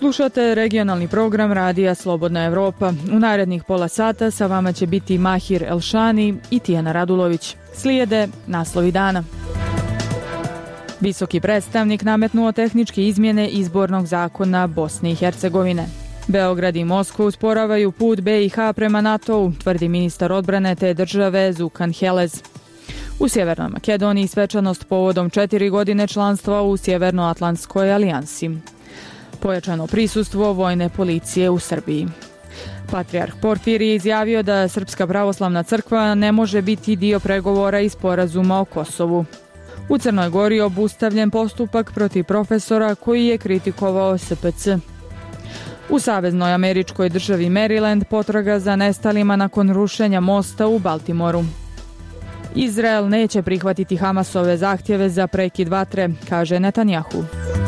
Slušate regionalni program Radija Slobodna Evropa. U narednih pola sata sa vama će biti Mahir Elšani i Tijana Radulović. Slijede naslovi dana. Visoki predstavnik nametnuo tehničke izmjene izbornog zakona Bosne i Hercegovine. Beograd i Moskva usporavaju put BiH prema NATO-u, tvrdi ministar odbrane te države Zukan Helez. U Sjevernoj Makedoniji svečanost povodom 4 godine članstva u Sjevernoatlantskoj alijansi. Pojačano prisustvo vojne policije u Srbiji. Patrijarh Porfirije je izjavio da Srpska pravoslavna crkva ne može biti dio pregovora i sporazuma o Kosovu. U Crnoj Gori obustavljen postupak protiv profesora koji je kritikovao SPC. U saveznoj američkoj državi Maryland potraga za nestalima nakon rušenja mosta u Baltimoru. Izrael neće prihvatiti Hamasove zahtjeve za prekid vatre, kaže Netanjahu.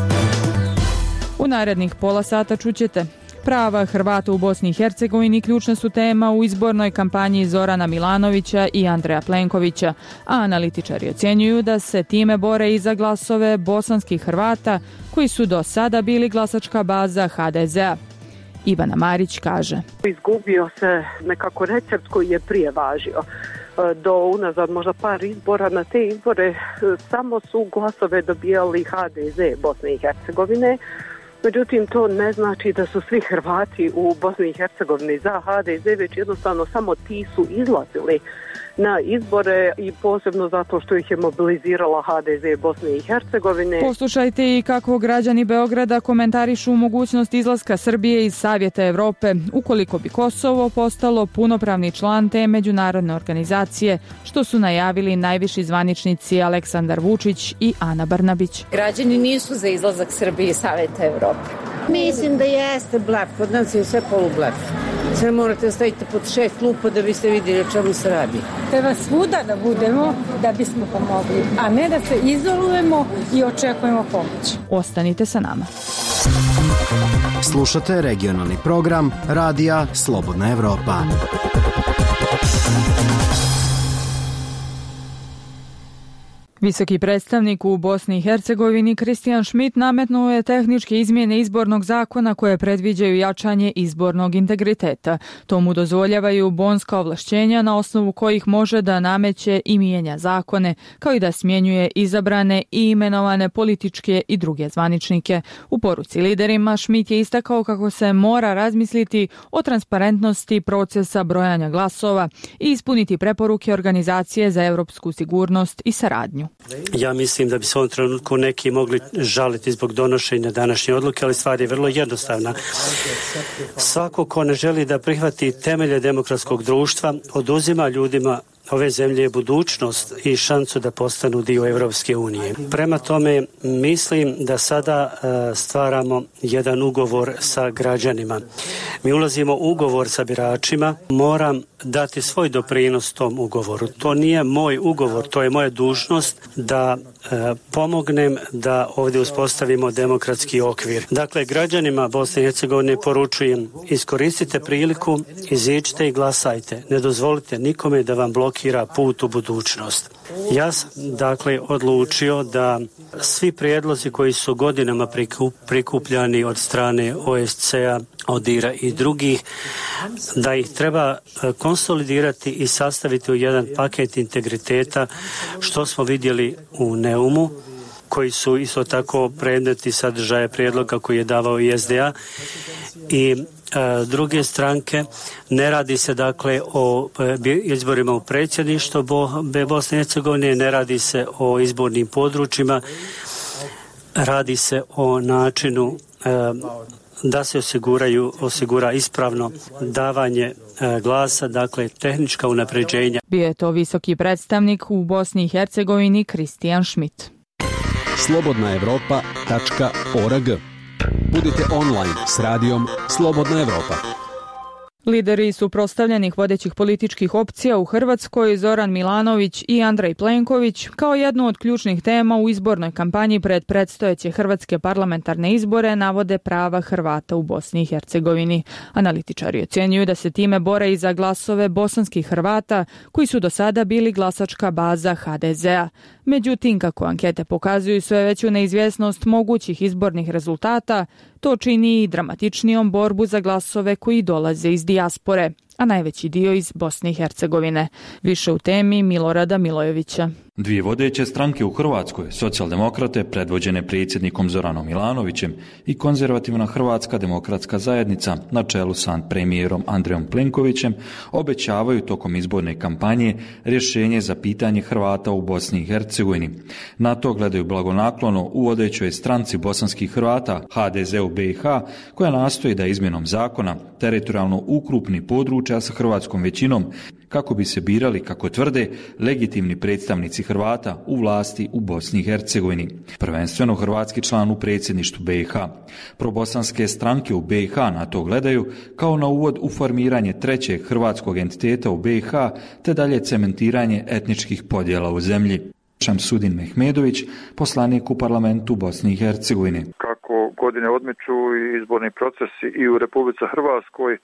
U narednih pola sata čućete: prava Hrvata u Bosni i Hercegovini ključna su tema u izbornoj kampanji Zorana Milanovića i Andreja Plenkovića, a analitičari ocjenjuju da se time bore i za glasove bosanskih Hrvata koji su do sada bili glasačka baza HDZ-a. Ivana Marić kaže: izgubio se nekako recept koji je prije važio. Do unazad možda par izbora, na te izbore samo su glasove dobijali HDZ Bosne i Hercegovine. Međutim, to ne znači da su svi Hrvati u Bosni i Hercegovini za HDZ, već jednostavno samo ti su izlazili na izbore i posebno zato što ih je mobilizirala HDZ Bosne i Hercegovine. Poslušajte i kako građani Beograda komentarišu mogućnost izlaska Srbije iz Savjeta Evrope ukoliko bi Kosovo postalo punopravni član te međunarodne organizacije, što su najavili najviši zvaničnici Aleksandar Vučić i Ana Brnabić. Građani nisu za izlazak Srbije iz Savjeta Evrope. Mislim da jeste blef, kod nas je sve polublef. Sve morate staviti pod 6 klupa da biste vidjeli o čemu se radi. Treba svuda da budemo da bismo pomogli, a ne da se izolujemo i očekujemo pomoć. Ostanite sa nama. Slušate regionalni program Radija Slobodna Evropa. Visoki predstavnik u Bosni i Hercegovini Kristijan Šmit nametnuo je tehničke izmjene izbornog zakona koje predviđaju jačanje izbornog integriteta. To mu dozvoljavaju bonska ovlašćenja na osnovu kojih može da nameće i mijenja zakone, kao i da smjenjuje izabrane i imenovane političke i druge zvaničnike. U poruci liderima Šmit je istakao kako se mora razmisliti o transparentnosti procesa brojanja glasova i ispuniti preporuke Organizacije za europsku sigurnost i saradnju. Ja mislim da bi se u ovom trenutku neki mogli žaliti zbog donošenja današnje odluke, ali stvar je vrlo jednostavna. Svako ko ne želi da prihvati temelje demokratskog društva, oduzima ljudima ove zemlje budućnost i šansu da postanu dio Evropske unije. Prema tome, mislim da sada stvaramo jedan ugovor sa građanima. Mi ulazimo u ugovor sa biračima, moram dati svoj doprinos tom ugovoru. To nije moj ugovor, to je moja dužnost da pomognem da ovdje uspostavimo demokratski okvir. Dakle, građanima Bosne i Hercegovine poručujem: iskoristite priliku, iziđite i glasajte. Ne dozvolite nikome da vam blokira put u budućnost. Ja sam dakle odlučio da svi prijedlozi koji su godinama prikupljani od strane OSCE-a, ODIHR-a i drugih, da ih treba konsolidirati i sastaviti u jedan paket integriteta, što smo vidjeli u Neumu, koji su isto tako predmeti sadržaja prijedloga koji je davao i SDA i druge stranke. Ne radi se dakle o izborima u predsjedništvo Bosne i Hercegovine, ne radi se o izbornim područjima, radi se o načinu da se osigura ispravno davanje glasa, dakle tehnička unapređenja. Bio je to visoki predstavnik u Bosni i Hercegovini Kristijan Šmit. slobodnaevropa.org. Budite online s radijom Slobodna Evropa. Lideri suprotstavljenih vodećih političkih opcija u Hrvatskoj, Zoran Milanović i Andrej Plenković, kao jednu od ključnih tema u izbornoj kampanji pred predstojeće hrvatske parlamentarne izbore navode prava Hrvata u Bosni i Hercegovini. Analitičari ocjenjuju da se time bore i za glasove bosanskih Hrvata koji su do sada bili glasačka baza HDZ-a. Međutim, kako ankete pokazuju sve veću neizvjesnost mogućih izbornih rezultata, to čini i dramatičnijom borbu za glasove koji dolaze iz dijaspore, a najveći dio iz Bosne i Hercegovine. Više u temi Milorada Milojevića. Dvije vodeće stranke u Hrvatskoj, socijaldemokrate predvođene predsjednikom Zoranom Milanovićem i konzervativna Hrvatska demokratska zajednica na čelu sa premijerom Andrejom Plenkovićem, obećavaju tokom izborne kampanje rješenje za pitanje Hrvata u Bosni i Hercegovini. Na to gledaju blagonaklono u vodećoj stranci bosanskih Hrvata, HDZ u BiH, koja nastoji da izmjenom zakona teritorijalno ukrupni područja sa hrvatskom većinom kako bi se birali, kako tvrde, legitimni predstavnici Hrvata u vlasti u Bosni i Hercegovini. Prvenstveno hrvatski član u predsjedništvu BiH. Probosanske stranke u BiH na to gledaju kao na uvod u formiranje trećeg hrvatskog entiteta u BiH te dalje cementiranje etničkih podjela u zemlji. Šamsudin Mehmedović, poslanik u parlamentu Bosne i Hercegovine. Kako godine odmiču i izborni procesi i u Republici Hrvatskoj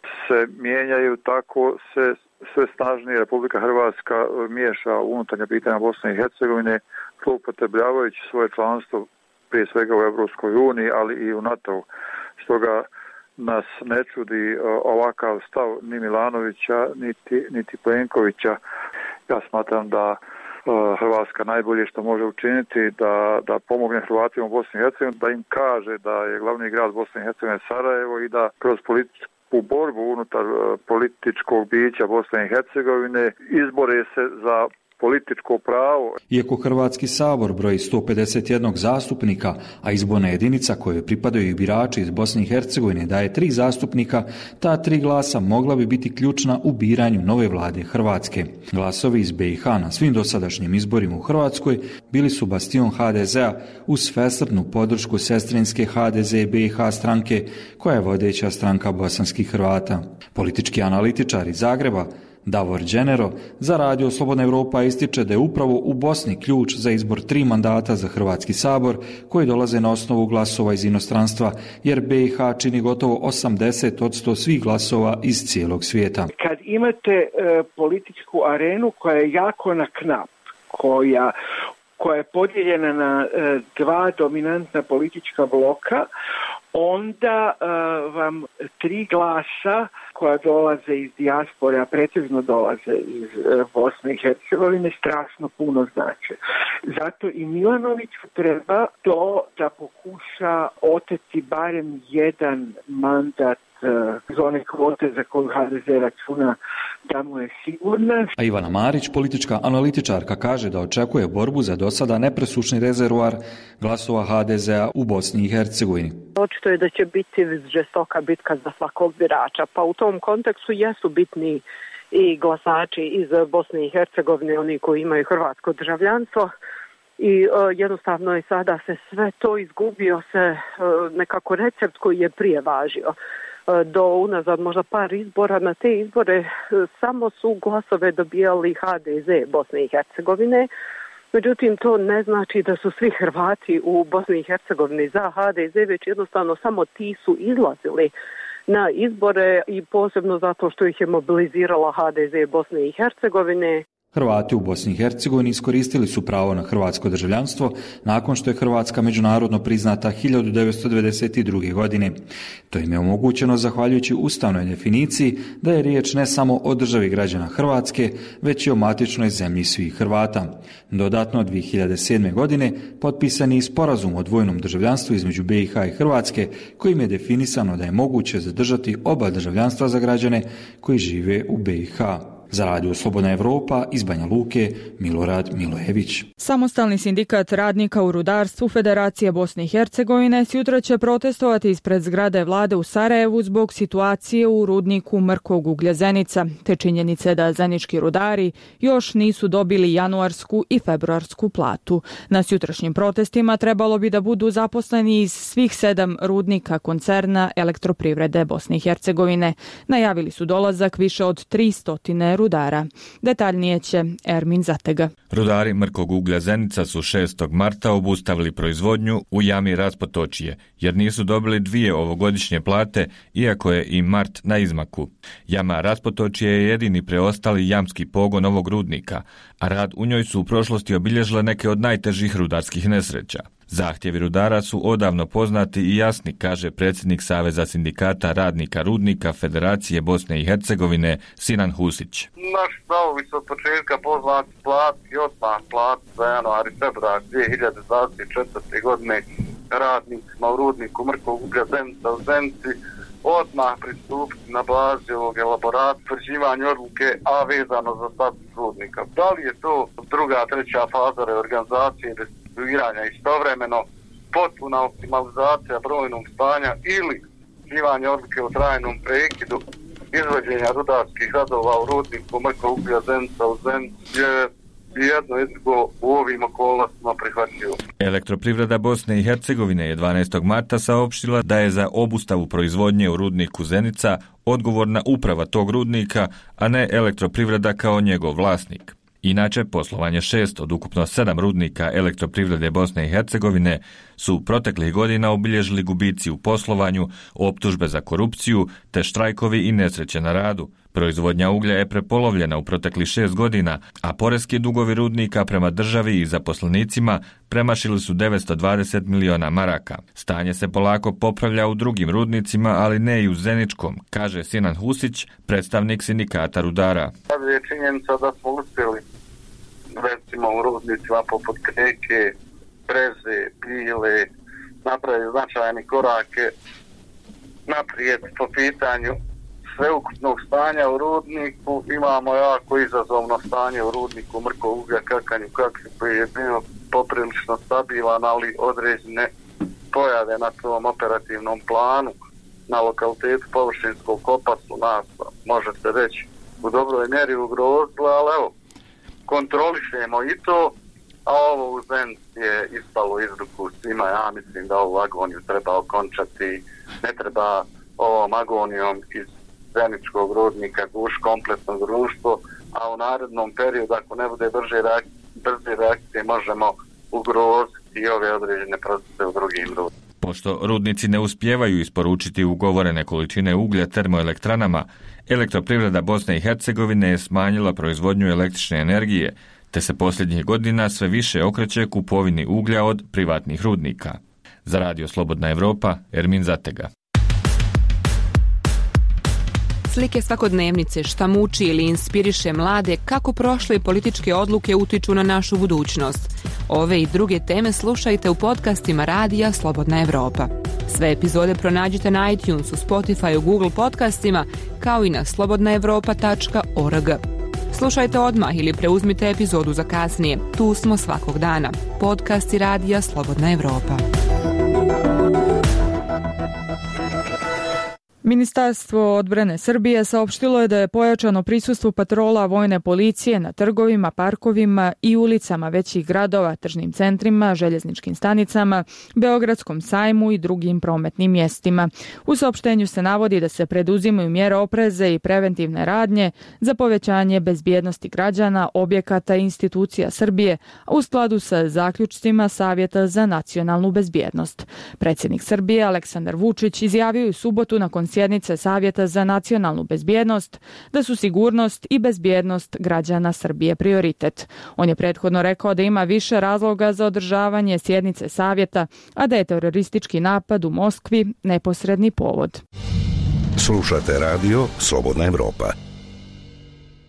se mijenjaju, tako se sve snažnije Republika Hrvatska miješa u unutarnja pitanja Bosne i Hercegovine, zloupotrebljavajući svoje članstvo prije svega u Europskoj uniji, ali i u NATO-u. Stoga nas ne čudi ovakav stav ni Milanovića, niti Plenkovića. Ja smatram da Hrvatska najbolje što može učiniti da pomogne Hrvatima u Bosni i Hercegovini, da im kaže da je glavni grad Bosne i Hercegovine Sarajevo i da kroz u borbu unutar političkog bića Bosne i Hercegovine izbore se za političko pravo. Iako Hrvatski sabor broji 151 zastupnika, a izborna jedinica kojoj pripadaju i birači iz Bosne i Hercegovine daje 3 zastupnika, ta 3 glasa mogla bi biti ključna u biranju nove vlade Hrvatske. Glasovi iz BiH na svim dosadašnjim izborima u Hrvatskoj bili su bastion HDZ-a uz svesrdnu podršku sestrinske HDZ BiH stranke koja je vodeća stranka bosanskih Hrvata. Politički analitičar iz Zagreba Davor Đenero za Radio Slobodna Evropa ističe da je upravo u Bosni ključ za izbor 3 mandata za Hrvatski sabor koji dolaze na osnovu glasova iz inostranstva, jer BiH čini gotovo 80% svih glasova iz cijelog svijeta. Kad imate političku arenu koja je jako na knap, koja je podijeljena na 2 dominantna politička bloka, onda vam 3 glasa koja dolaze iz dijaspore, a pretežno dolaze iz Bosne i Hercegovine, strašno puno znače. Zato i Milanoviću treba to da pokuša oteti barem jedan mandat iz one kvote za koju HDZ računa da mu je sigurna. A Ivana Marić, politička analitičarka, kaže da očekuje borbu za dosada nepresušni rezervoar glasova HDZ-a u Bosni i Hercegovini. Očito je da će biti žestoka bitka za svakog birača, pa u tom kontekstu jesu bitni i glasači iz Bosne i Hercegovine, oni koji imaju hrvatsko državljanstvo. I jednostavno je sada se sve to izgubio se nekako recept koji je prije važio. Do unazad možda par izbora, na te izbore samo su glasove dobijali HDZ Bosne i Hercegovine. Međutim, to ne znači da su svi Hrvati u Bosni i Hercegovini za HDZ, već jednostavno samo ti su izlazili na izbore i posebno zato što ih je mobilizirala HDZ Bosne i Hercegovine. Hrvati u Bosni i Hercegovini iskoristili su pravo na hrvatsko državljanstvo nakon što je Hrvatska međunarodno priznata 1992. godine. To im je omogućeno zahvaljujući ustavnoj definiciji da je riječ ne samo o državi građana Hrvatske, već i o matičnoj zemlji svih Hrvata. Dodatno, 2007. godine potpisan je sporazum o dvojnom državljanstvu između BiH i Hrvatske, kojim je definisano da je moguće zadržati oba državljanstva za građane koji žive u BiH. Za Radio Slobodna Evropa iz Banja Luke, Milorad Milojević. Samostalni sindikat radnika u rudarstvu Federacije Bosne i Hercegovine sjutra će protestovati ispred zgrade vlade u Sarajevu zbog situacije u rudniku mrkog uglja Zenica, te činjenice da zenički rudari još nisu dobili januarsku i februarsku platu. Na sjutrašnjim protestima trebalo bi da budu zaposleni iz svih 7 rudnika koncerna Elektroprivrede Bosne i Hercegovine. Najavili su dolazak više od 300 rudara. Detaljnije će Ermin Zatega. Rudari mrkog uglja Zenica su 6. marta obustavili proizvodnju u jami Raspotočije, jer nisu dobili 2 ovogodišnje plate, iako je i mart na izmaku. Jama Raspotočije je jedini preostali jamski pogon ovog rudnika, a rad u njoj su u prošlosti obilježile neke od najtežih rudarskih nesreća. Zahtjevi rudara su odavno poznati i jasni, kaže predsjednik Saveza sindikata radnika rudnika Federacije Bosne i Hercegovine Sinan Husić. Naši stavovi su od početka poznati plati, odmah plati za januar i februar 2024. godine radnicima u rudniku mrkog uglja Zenica u Zenici odmah pristupiti na bazi ovog elaborata utvrđivanja odluke, a vezano za status rudnika. Da li je to druga, treća faza reorganizacije i restrukturiranja istovremeno, potpuna optimalizacija brojnog stanja ili utvrđivanje odluke o trajnom prekidu izvođenja rudarskih radova u rudniku mrkog uglja Zenica u Zenici je jedno i drugo u ovim okolnostima prihvatljivo. Elektroprivreda Bosne i Hercegovine je 12. marta saopštila da je za obustavu proizvodnje u rudniku Zenica odgovorna uprava tog rudnika, a ne Elektroprivreda kao njegov vlasnik. Inače, poslovanje 6 od ukupno 7 rudnika Elektroprivrede Bosne i Hercegovine su proteklih godina obilježili gubici u poslovanju, optužbe za korupciju te štrajkovi i nesreće na radu. Proizvodnja uglja je prepolovljena u proteklih 6 godina, a poreski dugovi rudnika prema državi i zaposlenicima premašili su 920 miliona maraka. Stanje se polako popravlja u drugim rudnicima, ali ne i u Zeničkom, kaže Sinan Husić, predstavnik sindikata rudara. Sad je činjenica da smo uspjeli, recimo u rudnicima poput Kreke, Breze, Pile, napraviti značajne korake naprijed po pitanju sveukupnog stanja u rudniku. Imamo jako izazovno stanje u rudniku mrkog uglja Kakanju koji je bio poprilično stabilan, ali određene pojave na tom operativnom planu na lokalitetu površinskog kopa su nas, može se reći, u dobroj mjeri ugrozile, ali evo, kontrolišemo i to, a ovo u Zenici je ispalo iz ruku svima. Ja mislim da ovu agoniju treba okončati, ne treba ovom agonijom iz zeničkog rudnika guš kompletno društvo, a u narednom periodu, ako ne bude brze reakcije, možemo ugroziti i ove određene procese u drugim rudnicima. Pošto rudnici ne uspijevaju isporučiti ugovorene količine uglja termoelektranama, Elektroprivreda Bosne i Hercegovine je smanjila proizvodnju električne energije, te se posljednjih godina sve više okreće kupovini uglja od privatnih rudnika. Za Radio Slobodna Evropa, Ermin Zatega. Slike svakodnevnice, šta muči ili inspiriše mlade, kako prošle političke odluke utiču na našu budućnost. Ove i druge teme slušajte u podcastima Radija Slobodna Evropa. Sve epizode pronađite na iTunesu, Spotify, Google podcastima, kao i na slobodnaevropa.org. Slušajte odmah ili preuzmite epizodu za kasnije. Tu smo svakog dana. Podcasti Radija Slobodna Evropa. Ministarstvo odbrane Srbije saopštilo je da je pojačano prisustvo patrola vojne policije na trgovima, parkovima i ulicama većih gradova, tržnim centrima, željezničkim stanicama, Beogradskom sajmu i drugim prometnim mjestima. U saopštenju se navodi da se preduzimaju mjere opreze i preventivne radnje za povećanje bezbjednosti građana, objekata i institucija Srbije, a u skladu sa zaključcima Savjeta za nacionalnu bezbjednost. Predsjednik Srbije Aleksandar Vučić izjavio je u subotu nakon sjednice Savjeta za nacionalnu bezbjednost da su sigurnost i bezbjednost građana Srbije prioritet. On je prethodno rekao da ima više razloga za održavanje sjednice Savjeta, a da je teroristički napad u Moskvi neposredni povod. Slušate Radio Slobodna Evropa.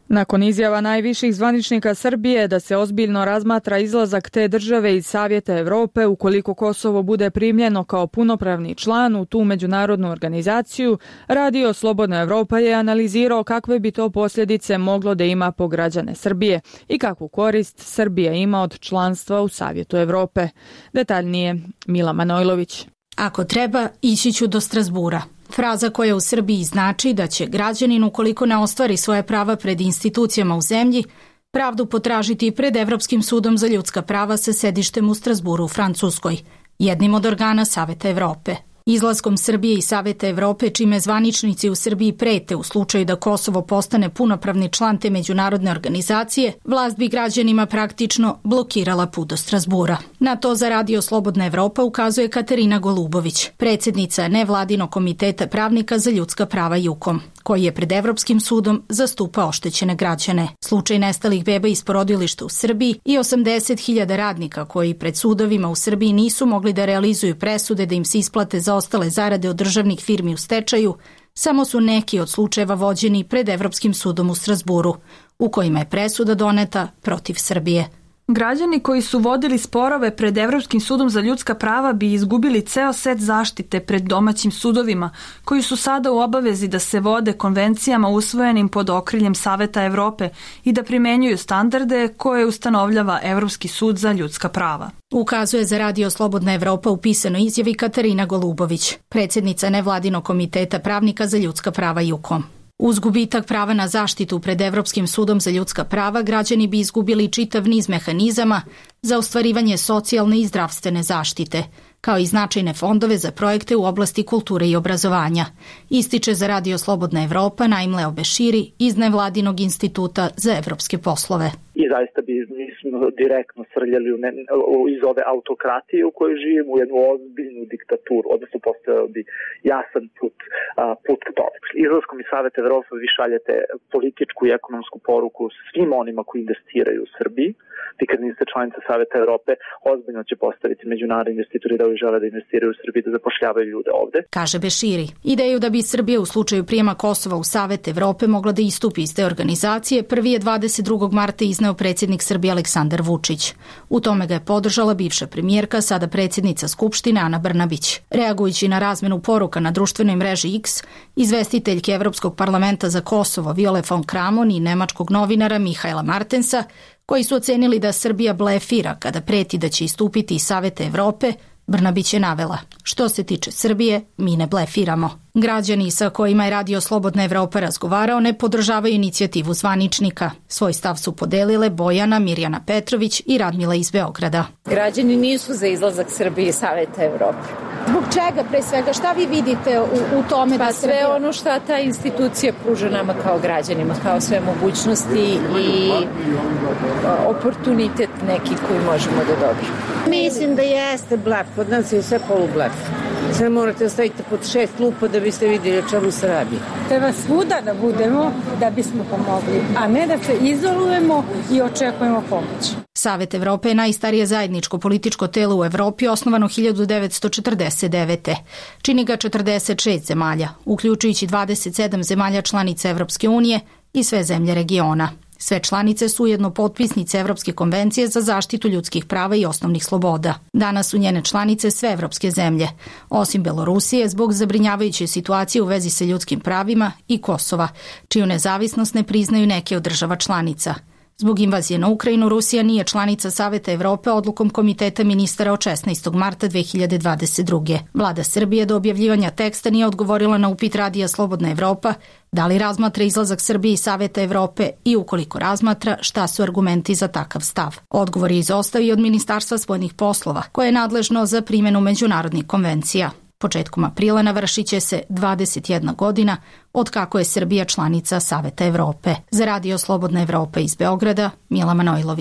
Nakon izjava najviših zvaničnika Srbije da se ozbiljno razmatra izlazak te države iz Savjeta Evrope ukoliko Kosovo bude primljeno kao punopravni član u tu međunarodnu organizaciju, Radio Slobodna Evropa je analizirao kakve bi to posljedice moglo da ima po građane Srbije i kakvu korist Srbija ima od članstva u Savjetu Evrope. Detaljnije Mila Manojlović. Ako treba, ići ću do Strasbura. Fraza koja u Srbiji znači da će građanin, ukoliko ne ostvari svoje prava pred institucijama u zemlji, pravdu potražiti pred Evropskim sudom za ljudska prava sa sedištem u Strasburu u Francuskoj, jednim od organa Saveta Evrope. Izlaskom Srbije i Saveta Evrope, čime zvaničnici u Srbiji prete u slučaju da Kosovo postane punopravni član te međunarodne organizacije, vlast bi građanima praktično blokirala put do Strasbura. Na to za Radio Slobodna Evropa ukazuje Katarina Golubović, predsjednica nevladinog komiteta pravnika za ljudska prava JUKOM, koji je pred Evropskim sudom zastupao oštećene građane. Slučaj nestalih beba iz porodilišta u Srbiji i 80.000 radnika koji pred sudovima u Srbiji nisu mogli da realizuju presude da im se isplate zaostale zarade od državnih firmi u stečaju, samo su neki od slučajeva vođeni pred Evropskim sudom u Strasburu, u kojima je presuda doneta protiv Srbije. Građani koji su vodili sporove pred Evropskim sudom za ljudska prava bi izgubili ceo set zaštite pred domaćim sudovima, koji su sada u obavezi da se vode konvencijama usvojenim pod okriljem Saveta Evrope i da primenjuju standarde koje ustanovljava Evropski sud za ljudska prava. Ukazuje za Radio Slobodna Evropa u pisanoj izjavi Katarina Golubović, predsjednica nevladinog komiteta pravnika za ljudska prava JUKOM. Uz gubitak prava na zaštitu pred Evropskim sudom za ljudska prava, građani bi izgubili čitav niz mehanizama za ostvarivanje socijalne i zdravstvene zaštite, kao i značajne fondove za projekte u oblasti kulture i obrazovanja, ističe za Radio Slobodna Evropa Naim Leo Beširi iz Nevladinog instituta za evropske poslove. I zaista bi nismo direktno srljali iz ove autokratije u kojoj živimo u jednu ozbiljnu diktaturu, odnosno postojao bi jasan put ka tome. Izlaskom iz Saveta Evrope vi šaljete političku i ekonomsku poruku svim onima koji investiraju u Srbiji. Vi kad niste članica Saveta Evrope, ozbiljno će postaviti međunarodni investitori da žele da investiraju u Srbiji, da zapošljavaju ljude ovde. Kaže Beširi. Ideju da bi Srbija u slučaju prijema Kosova u Savet Evrope mogla da istupi iz te organizacije, prvi je 22. marta izneo predsjednik Srbije Aleksandar Vučić. U tome ga je podržala bivša premijerka, sada predsjednica Skupštine Ana Brnabić. Reagujući na razmenu poruka na društvenoj mreži X, izvestiteljke Evropskog parlamenta za Kosovo Viole von Kramon i nemačkog novinara Mihaela Martensa, koji su ocenili da Srbija blefira kada preti da će istupiti iz Saveta Evrope, Brnabić je navela: što se tiče Srbije, mi ne blefiramo. Građani sa kojima je Radio Slobodna Evropa razgovarao ne podržavaju inicijativu zvaničnika. Svoj stav su podelile Bojana, Mirjana Petrović i Radmila iz Beograda. Građani nisu za izlazak Srbije iz Saveta Evrope. Zbog čega, pre svega, šta vi vidite u tome da sve Srbija... ono što ta institucija pruža nama kao građanima, kao sve mogućnosti i oportunitet neki koji možemo da dobijemo. Mislim da jeste blef, kod nas je sve polublef. Sve morate staviti pod 6 lupa da biste vidjeli o čemu se radi. Treba svuda da budemo da bismo pomogli, a ne da se izolujemo i očekujemo pomoć. Savet Evrope je najstarije zajedničko političko telo u Evropi, osnovano 1949. Čini ga 46 zemalja, uključujući 27 zemalja članica Evropske unije i sve zemlje regiona. Sve članice su ujedno potpisnice Evropske konvencije za zaštitu ljudskih prava i osnovnih sloboda. Danas su njene članice sve evropske zemlje, osim Belorusije zbog zabrinjavajuće situacije u vezi sa ljudskim pravima i Kosova, čiju nezavisnost ne priznaju neke od država članica. Zbog invazije na Ukrajinu, Rusija nije članica Saveta Evrope odlukom Komiteta ministara od 16. marta 2022. Vlada Srbije do objavljivanja teksta nije odgovorila na upit Radija Slobodna Evropa da li razmatra izlazak Srbije iz Saveta Evrope i ukoliko razmatra, šta su argumenti za takav stav. Odgovor je izostavio od Ministarstva spoljnih poslova, koje je nadležno za primjenu međunarodnih konvencija. Početkom aprila navršit će se 21 godina od kako je Srbija članica Saveta Evrope. Za Radio Slobodna Evropa iz Beograda, Mila Manojlović.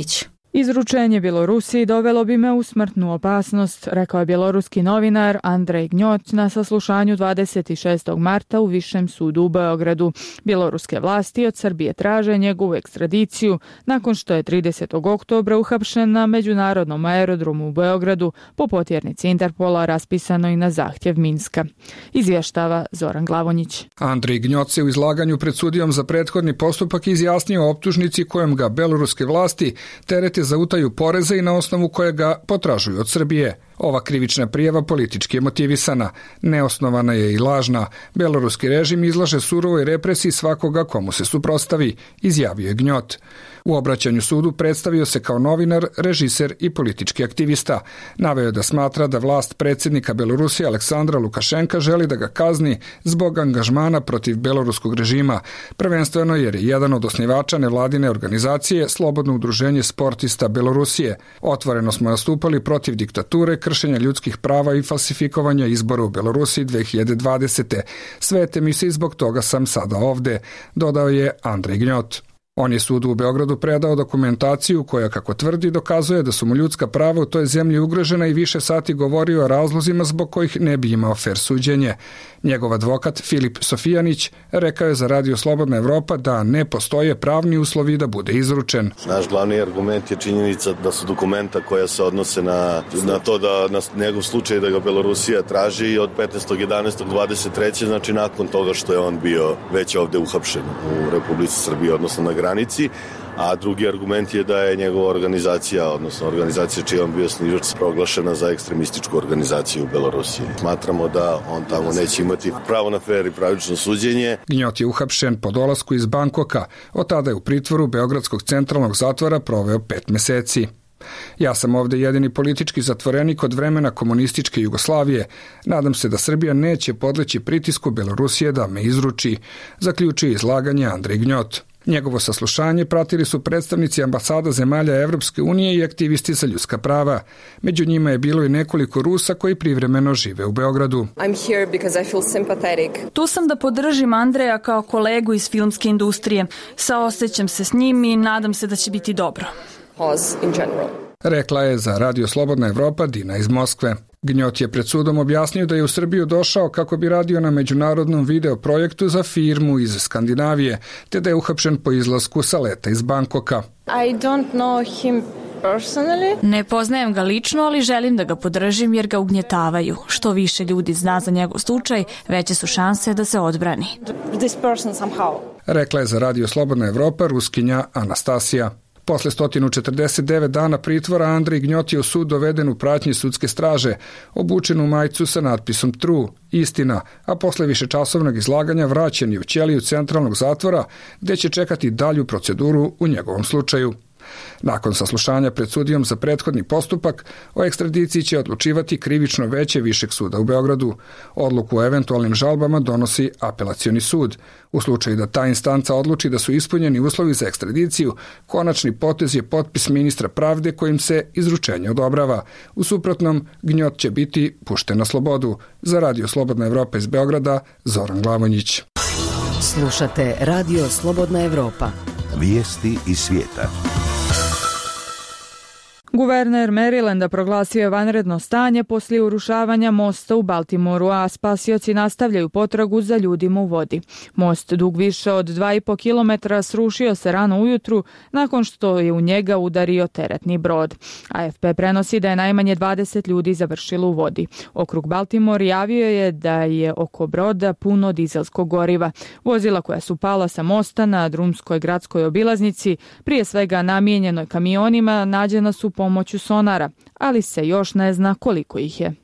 Izručenje Bjelorusiji dovelo bi me u smrtnu opasnost, rekao je bjeloruski novinar Andrej Gnjot na saslušanju 26. marta u Višem sudu u Beogradu. Bjeloruske vlasti od Srbije traže njegovu ekstradiciju nakon što je 30. oktobra uhapšen na međunarodnom aerodromu u Beogradu po potjernici Interpola raspisanoj na zahtjev Minska. Izvještava Zoran Glavonjić. Andrej Gnjot se u izlaganju pred sudijom za prethodni postupak izjasnio o optužnici kojom ga beloruske vlasti terete za utaju poreza i na osnovu koje ga potražuju od Srbije. Ova krivična prijava politički je motivisana, neosnovana je i lažna. Beloruski režim izlaže surovoj represiji svakoga komu se suprotstavi, izjavio je Gnjot. U obraćanju sudu predstavio se kao novinar, režiser i politički aktivista. Naveo je da smatra da vlast predsjednika Belorusije Aleksandra Lukašenka želi da ga kazni zbog angažmana protiv beloruskog režima, prvenstveno jer je jedan od osnivača nevladine organizacije Slobodno udruženje sportista Belorusije. Otvoreno smo nastupali protiv diktature, kršenja ljudskih prava i falsifikovanja izbora u Belorusiji 2020. Svete mi se i zbog toga sam sada ovde, dodao je Andrej Gnjot. On je sudu u Beogradu predao dokumentaciju koja, kako tvrdi, dokazuje da su mu ljudska prava u toj zemlji ugrožena i više sati govorio o razlozima zbog kojih ne bi imao fer suđenje. Njegov advokat Filip Sofijanić rekao je za Radio Slobodna Evropa da ne postoje pravni uslovi da bude izručen. Naš glavni argument je činjenica da su dokumenta koja se odnose na to da na njegov slučaj da ga Belorusija traži od 15.11.23. znači nakon toga što je on bio već ovde uhapšen u Republici Srbiji, odnosno na granici, a drugi argument je da je njegova organizacija, odnosno organizacija čiji on bio osnivač, proglašena za ekstremističku organizaciju u Belorusiji. Smatramo da on tamo neće imati pravo na fer i pravično suđenje. Gnjot je uhapšen po dolasku iz Bankoka, od tada je u pritvoru Beogradskog centralnog zatvora proveo 5 meseci. Ja sam ovde jedini politički zatvorenik od vremena komunističke Jugoslavije. Nadam se da Srbija neće podleći pritisku Belorusije da me izruči, zaključuje izlaganje Andrej Gnjot. Njegovo saslušanje pratili su predstavnici ambasada zemalja Evropske unije i aktivisti za ljudska prava. Među njima je bilo i nekoliko Rusa koji privremeno žive u Beogradu. Tu sam da podržim Andreja kao kolegu iz filmske industrije. Saosećam se s njim i nadam se da će biti dobro. Rekla je za Radio Slobodna Evropa Dina iz Moskve. Gnjot je pred sudom objasnio da je u Srbiju došao kako bi radio na međunarodnom video projektu za firmu iz Skandinavije, te da je uhapšen po izlasku sa leta iz Bankoka. Ne poznajem ga lično, ali želim da ga podržim jer ga ugnjetavaju. Što više ljudi zna za njegov slučaj, veće su šanse da se odbrani. Rekla je za Radio Slobodna Evropa Ruskinja Anastasija. Posle 149 dana pritvora Andrej Gnjot je u sud doveden u pratnji sudske straže, obučen u majicu sa natpisom True, istina, a posle višečasovnog izlaganja vraćen je u ćeliju centralnog zatvora, gde će čekati dalju proceduru u njegovom slučaju. Nakon saslušanja pred sudijom za prethodni postupak, o ekstradiciji će odlučivati krivično veće Višeg suda u Beogradu. Odluku o eventualnim žalbama donosi apelacioni sud. U slučaju da ta instanca odluči da su ispunjeni uslovi za ekstradiciju, konačni potez je potpis ministra pravde kojim se izručenje odobrava. U suprotnom, Gnjot će biti pušten na slobodu. Za Radio Slobodna Evropa iz Beograda, Zoran Glavonjić. Slušate Radio Slobodna Evropa. Vijesti iz svijeta. Guverner Marylanda proglasio je vanredno stanje poslije urušavanja mosta u Baltimoru, a spasioci nastavljaju potragu za ljudima u vodi. Most, dug više od 2,5 kilometra, srušio se rano ujutru nakon što je u njega udario teretni brod. AFP prenosi da je najmanje 20 ljudi završilo u vodi. Okrug Baltimore javio je da je oko broda puno dizelskog goriva. Vozila koja su pala sa mosta na drumskoj gradskoj obilaznici, prije svega namijenjenoj kamionima, nađena su pomoću sonara, ali se još ne zna koliko ih je.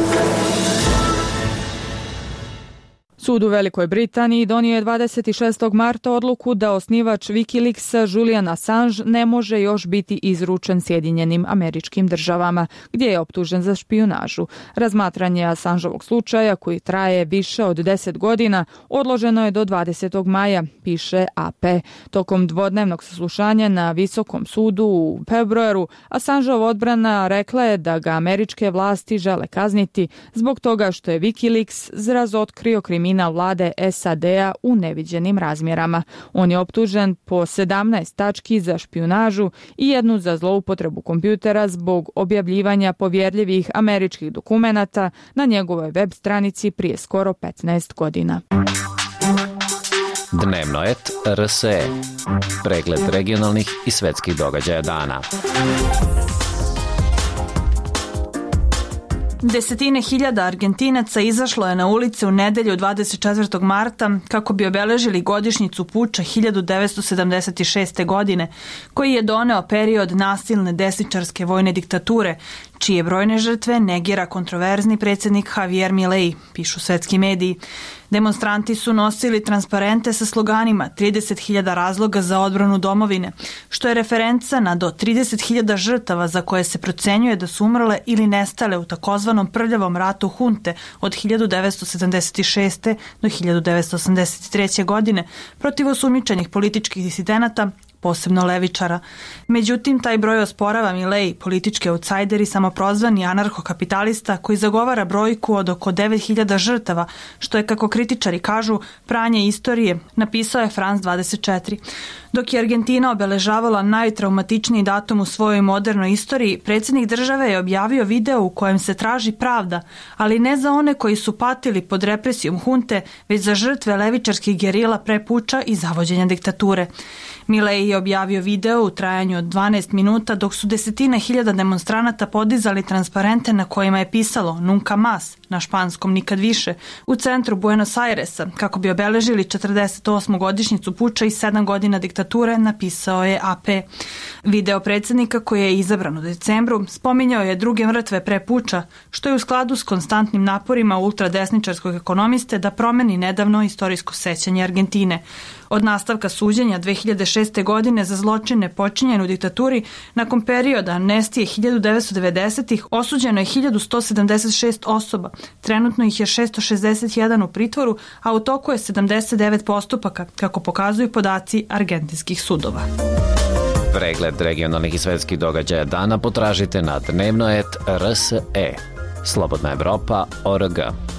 Sud u Velikoj Britaniji donio je 26. marta odluku da osnivač Wikileaksa Julian Assange ne može još biti izručen Sjedinjenim Američkim Državama, gdje je optužen za špijunažu. Razmatranje Assangeovog slučaja, koji traje više od 10 godina, odloženo je do 20. maja, piše AP. Tokom dvodnevnog saslušanja na Visokom sudu u februaru, Assangeova odbrana rekla je da ga američke vlasti žele kazniti zbog toga što je Wikileaks razotkrio kriminal kriminal vlade SAD-a u neviđenim razmjerama. On je optužen po 17 tački za špijunažu i jednu za zloupotrebu kompjutera zbog objavljivanja povjerljivih američkih dokumenata na njegovoj web stranici prije skoro 15 godina. Dnevnoet RSE. Pregled regionalnih i svetskih događaja dana. Desetine hiljada Argentinaca izašlo je na ulice u nedelju 24. marta kako bi obeležili godišnjicu puča 1976. godine, koji je doneo period nasilne desničarske vojne diktature, čije brojne žrtve negira kontroverzni predsjednik Javier Milei, pišu svetski mediji. Demonstranti su nosili transparente sa sloganima 30.000 razloga za odbranu domovine, što je referenca na do 30.000 žrtava za koje se procenjuje da su umrle ili nestale u takozvanom prljavom ratu hunte od 1976. do 1983. godine protiv osumnjičenih političkih disidenata, posebno levičara. Međutim, taj broj osporava Milei, politički autsajderi, samoprozvani anarhokapitalista koji zagovara brojku od oko 9.000 žrtava, što je, kako kritičari kažu, pranje istorije, napisao je France 24. Dok je Argentina obeležavala najtraumatičniji datum u svojoj modernoj istoriji, predsjednik države je objavio video u kojem se traži pravda, ali ne za one koji su patili pod represijom hunte, već za žrtve levičarskih gerila pre puča i zavođenja diktature. Milei je objavio video u trajanju od 12 minuta dok su desetine hiljada demonstranata podizali transparente na kojima je pisalo Nunca más, na španskom nikad više, u centru Buenos Airesa, kako bi obeležili 48. godišnjicu puča i 7 godina diktature, napisao je AP. Video predsjednika, koji je izabran u decembru, spominjao je druge mrtve pre puča, što je u skladu s konstantnim naporima ultradesničarskog ekonomiste da promeni nedavno istorijsko sećanje Argentine. Od nastavka suđenja 2006. godine za zločine počinjene u diktaturi, nakon perioda amnestije 1990-ih osuđeno je 1176 osoba, trenutno ih je 661 u pritvoru, a u toku je 79 postupaka, kako pokazuju podaci argentinskih sudova. Pregled regionalnih i svetskih događaja dana potražite na Dnevnoet RSE. Slobodna Evropa.org.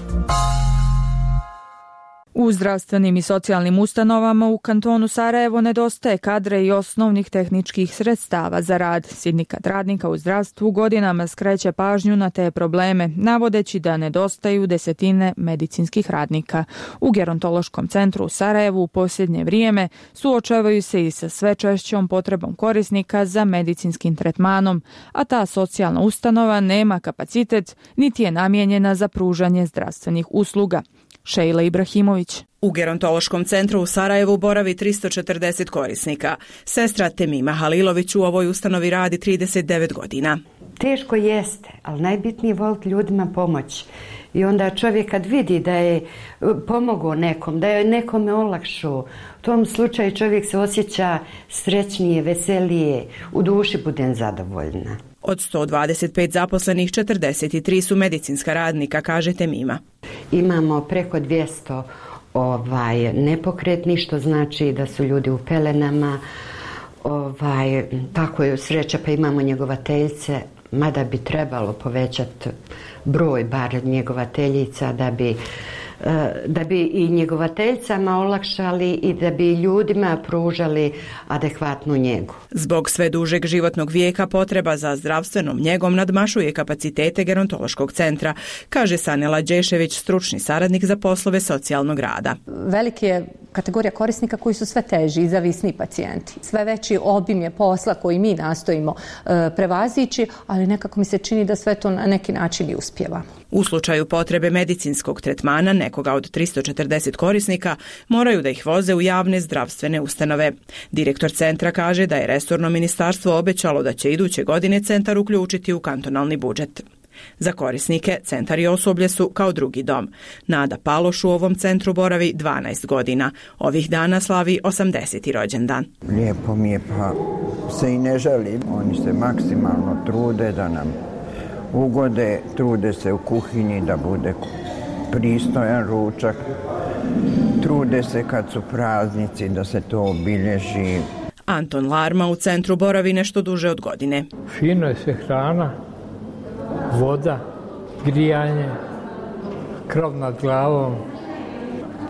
U zdravstvenim i socijalnim ustanovama u kantonu Sarajevo nedostaje kadre i osnovnih tehničkih sredstava za rad. Sindikat radnika u zdravstvu godinama skreće pažnju na te probleme, navodeći da nedostaju desetine medicinskih radnika. U gerontološkom centru u Sarajevu u posljednje vrijeme suočavaju se i sa sve češćom potrebom korisnika za medicinskim tretmanom, a ta socijalna ustanova nema kapacitet niti je namijenjena za pružanje zdravstvenih usluga. Šejla Ibrahimović. U gerontološkom centru u Sarajevu boravi 340 korisnika. Sestra Temima Halilović u ovoj ustanovi radi 39 godina. Teško jeste, ali najbitnije je voliti ljudima pomoć. I onda čovjek kad vidi da je pomogao nekom, da je nekome olakšao, u tom slučaju čovjek se osjeća srećnije, veselije, u duši budem zadovoljna. Od 125 zaposlenih 43 su medicinska radnika, kaže Temima. Imamo preko 200 nepokretnih, što znači da su ljudi u pelenama. Tako je sreća, pa imamo njegovateljice, mada bi trebalo povećati broj bar njegovateljica da bi i njegovateljicama olakšali i da bi ljudima pružali adekvatnu njegu. Zbog sve dužeg životnog vijeka potreba za zdravstvenom njegom nadmašuje kapacitete gerontološkog centra, kaže Sanela Đešević, stručni saradnik za poslove socijalnog rada. Veliki je kategorija korisnika koji su sve teži i zavisni pacijenti. Sve veći obim je posla koji mi nastojimo prevazići, ali nekako mi se čini da sve to na neki način i uspijeva. U slučaju potrebe medicinskog tretmana nekoga od 340 korisnika moraju da ih voze u javne zdravstvene ustanove. Direktor centra kaže da je resorno ministarstvo obećalo da će iduće godine centar uključiti u kantonalni budžet. Za korisnike centar i osoblje su kao drugi dom. Nada Paloš u ovom centru boravi 12 godina. Ovih dana slavi 80. rođendan. Lijepo mi je, pa se i ne žalim. Oni se maksimalno trude da nam ugode, trude se u kuhinji da bude pristojan ručak. Trude se kad su praznici da se to obilježi. Anton Larma u centru boravi nešto duže od godine. Fino je sve hrana, voda, grijanje, krov nad glavom,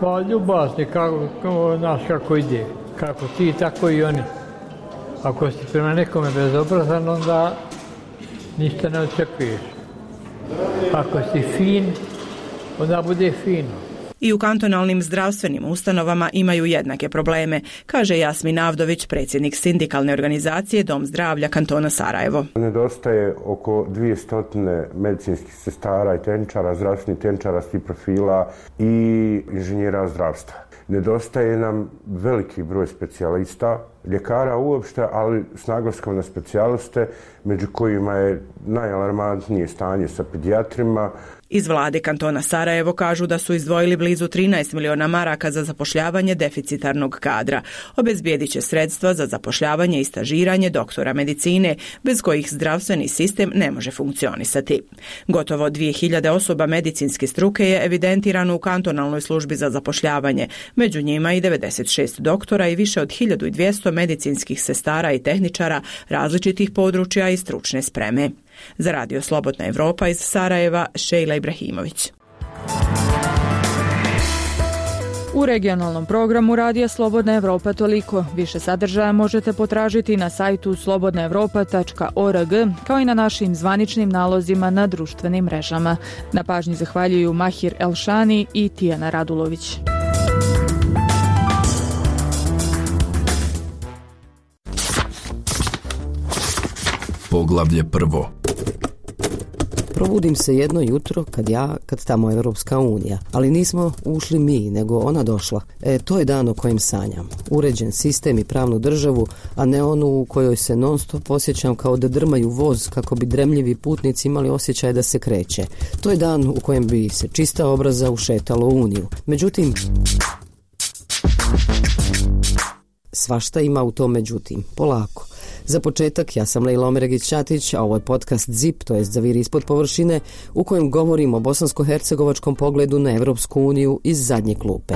Pa ljubazni, kako ide. Kako ti, tako i oni. Ako si prema nekome bezobrazan, onda ništa ne očekuješ. Ako si fin, onda bude fino. I u kantonalnim zdravstvenim ustanovama imaju jednake probleme, kaže Jasmin Avdović, predsjednik sindikalne organizacije Dom zdravlja kantona Sarajevo. Nedostaje oko 200 medicinskih sestara i tehničara, zdravstvenih tehničara svih profila i inženjera zdravstva. Nedostaje nam veliki broj specijalista, ljekara uopšte, ali s naglaskom na specijaliste, među kojima je najalarmantnije stanje sa pedijatrima. Iz vlade kantona Sarajevo kažu da su izdvojili blizu 13 miliona maraka za zapošljavanje deficitarnog kadra. Obezbijedit će sredstva za zapošljavanje i stažiranje doktora medicine, bez kojih zdravstveni sistem ne može funkcionisati. Gotovo 2000 osoba medicinske struke je evidentirano u kantonalnoj službi za zapošljavanje, među njima i 96 doktora i više od 1200 medicinskih sestara i tehničara različitih područja i stručne spreme. Za Radio Slobodna Evropa iz Sarajeva, Šejla Ibrahimović. U regionalnom programu Radija Slobodna Evropa toliko. Više sadržaja možete potražiti na sajtu slobodnaevropa.org, kao i na našim zvaničnim nalozima na društvenim mrežama. Na pažnji zahvaljuju Mahir Elšani i Tijana Radulović. Poglavlje prvo. Probudim se jedno jutro kad tamo Evropska unija, ali nismo ušli mi, nego ona došla. To je dan o kojem sanjam. Uređen sistem i pravnu državu, a ne onu u kojoj se non stop osjećam kao da drmaju voz kako bi dremljivi putnici imali osjećaj da se kreće. To je dan u kojem bi se čista obraza ušetalo u uniju. Međutim, svašta ima u tom međutim. Polako. Za početak, ja sam Lejla Omeregić-Ćatić, a ovo je podcast ZIP, to jest Zaviri ispod površine, u kojem govorim o bosansko-hercegovačkom pogledu na Evropsku uniju iz zadnje klupe.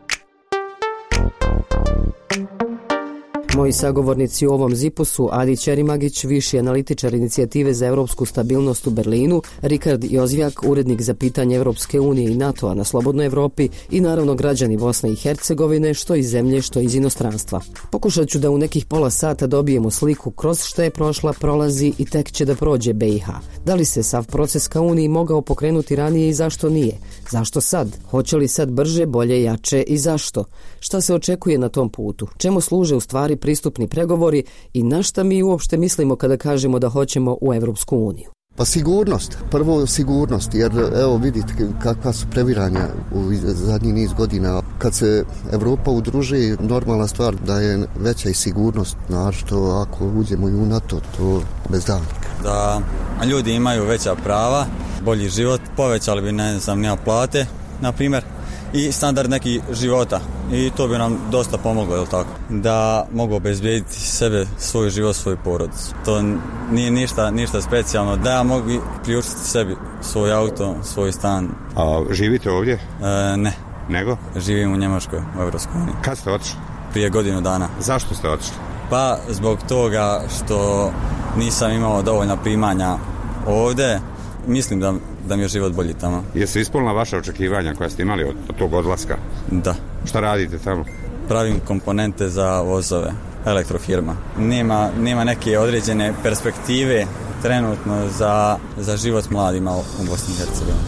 Moji sagovornici u ovom zipu su Adi Ćerimagić, viši analitičar inicijative za evropsku stabilnost u Berlinu, Rikard Jozvjak, urednik za pitanje Evropske unije i NATO-a na Slobodnoj Evropi i naravno građani Bosne i Hercegovine, što iz zemlje, što iz inostranstva. Pokušat ću da u nekih pola sata dobijemo sliku kroz što je prošla, prolazi i tek će da prođe BiH. Da li se sav proces ka Uniji mogao pokrenuti ranije i zašto nije? Zašto sad? Hoće li sad brže, bolje, jače i zašto? Šta se očekuje na tom putu? Čemu služe u stvari pristupni pregovori i na šta mi uopšte mislimo kada kažemo da hoćemo u Evropsku uniju? Pa sigurnost, prvo sigurnost, jer evo vidite kakva su previranja u zadnji niz godina. Kad se Evropa udruži, normalna stvar da je veća i sigurnost, našto ako uđemo i u NATO, to bez davnika. Da ljudi imaju veća prava, bolji život, povećali bi nema plate, na primjer, i standard neki života. I to bi nam dosta pomoglo, je li tako? Da mogu obezbijediti sebe, svoj život, svoju porodicu. To nije ništa specijalno. Da ja mogu priuštiti sebi svoj auto, svoj stan. A živite ovdje? Ne. Nego? Živim u Njemačkoj, u Evropskoj uniji. Kad ste otišli? Prije godinu dana. Zašto ste otišli? Pa zbog toga što nisam imao dovoljna primanja ovdje. Mislim da mi je život bolji tamo. Jesu ispunila vaše očekivanja koja ste imali od tog odlaska? Da. Šta radite tamo? Pravim komponente za vozove, elektrofirma. Nema neke određene perspektive trenutno za život mladima u Bosni i Hercegovini.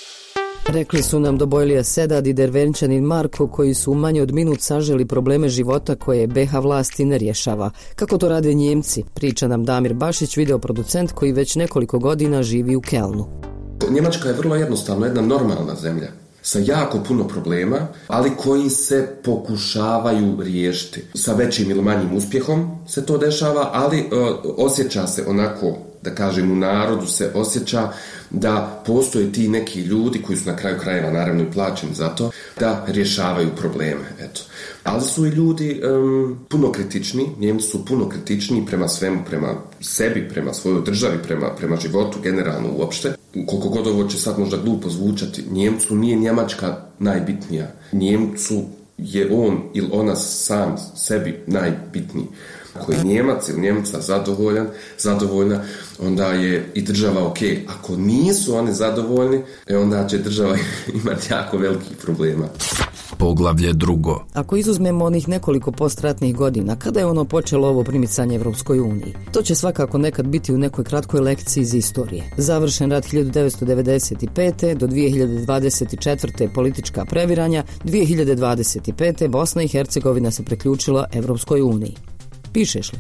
Rekli su nam Dobojlija Sedad i Dervenčanin Marko, koji su u manje od minut saželi probleme života koje BiH vlasti ne rješava. Kako to rade Njemci, priča nam Damir Bašić, videoproducent koji već nekoliko godina živi u Kelnu. Njemačka je vrlo jednostavno jedna normalna zemlja sa jako puno problema, ali koji se pokušavaju riješiti. Sa većim ili manjim uspjehom se to dešava, ali osjeća se onako, da kažem, u narodu se osjeća da postoje ti neki ljudi koji su na kraju krajeva naravno i plaćeni za to, da rješavaju probleme. Eto. Ali su i ljudi puno kritični, Njemci su puno kritični prema svemu, prema sebi, prema svojoj državi, prema životu generalno uopšte. Koliko god ovo će sad možda glupo zvučati, Njemcu nije Njemačka najbitnija. Njemcu je on ili ona sam sebi najbitniji. Ako je Njemac ili Njemca zadovoljna, onda je i država ok. Ako nisu oni zadovoljni, onda će država imati jako velikih problema. Poglavlje 2. Ako izuzmemo onih nekoliko postratnih godina, kada je ono počelo ovo primicanje Evropskoj uniji? To će svakako nekad biti u nekoj kratkoj lekciji iz istorije. Završen rat 1995. do 2024. politička previranja, 2025. Bosna i Hercegovina se priključila Evropskoj uniji. Pišeš li?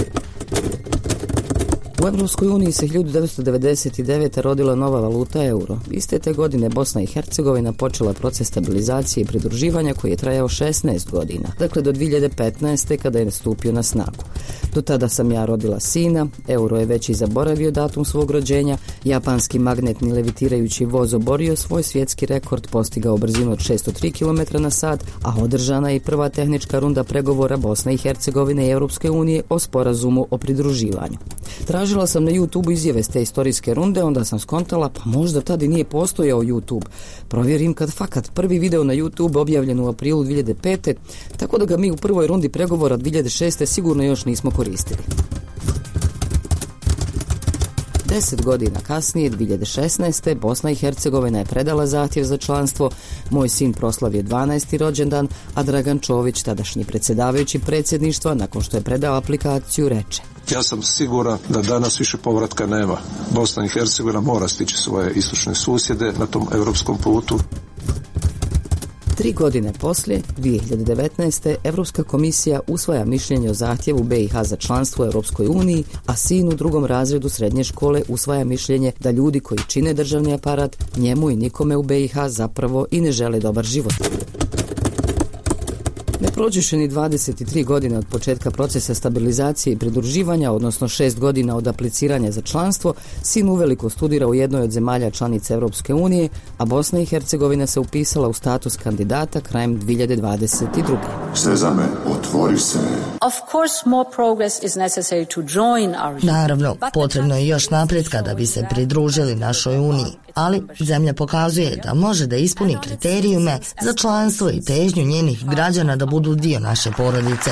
U Evropskoj uniji se 1999. rodila nova valuta euro. Iste te godine Bosna i Hercegovina počela proces stabilizacije i pridruživanja koji je trajao 16 godina, dakle do 2015. kada je nastupio na snagu. Do tada sam ja rodila sina, euro je već i zaboravio datum svog rođenja, japanski magnetni levitirajući voz oborio svoj svjetski rekord, postigao brzinu od 603 km na sat, a održana je i prva tehnička runda pregovora Bosne i Hercegovine i Europske unije o sporazumu o pridruživanju. Tražila sam na YouTube izjave s te istorijske runde, onda sam skontala, pa možda tada i nije postojao YouTube. Provjerim kad fakat prvi video na YouTube objavljen u aprilu 2005. Tako da ga mi u prvoj rundi pregovora 2006. sigurno još nismo koristili. 10 godina kasnije, 2016. Bosna i Hercegovina je predala zahtjev za članstvo, moj sin proslavio 12. rođendan, a Dragan Čović, tadašnji predsjedavajući predsjedništva, nakon što je predao aplikaciju, reče: Ja sam siguran da danas više povratka nema. Bosna i Hercegovina mora stići svoje istočne susjede na tom europskom putu. 3 godine poslije, 2019. Evropska komisija usvaja mišljenje o zahtjevu BiH za članstvo u Europskoj uniji, a sin u 2. razredu srednje škole usvaja mišljenje da ljudi koji čine državni aparat njemu i nikome u BiH zapravo i ne žele dobar život. Ne prođeše ni 23 godine od početka procesa stabilizacije i pridruživanja, odnosno 6 godina od apliciranja za članstvo, sin uveliko studira u jednoj od zemalja članica Europske unije, a Bosna i Hercegovina se upisala u status kandidata krajem 2022. Sezame, otvori se. Naravno, potrebno je još napretka da bi se pridružili našoj uniji, ali zemlja pokazuje da može da ispuni kriterijume za članstvo i težnju njenih građana da budu dio naše porodice.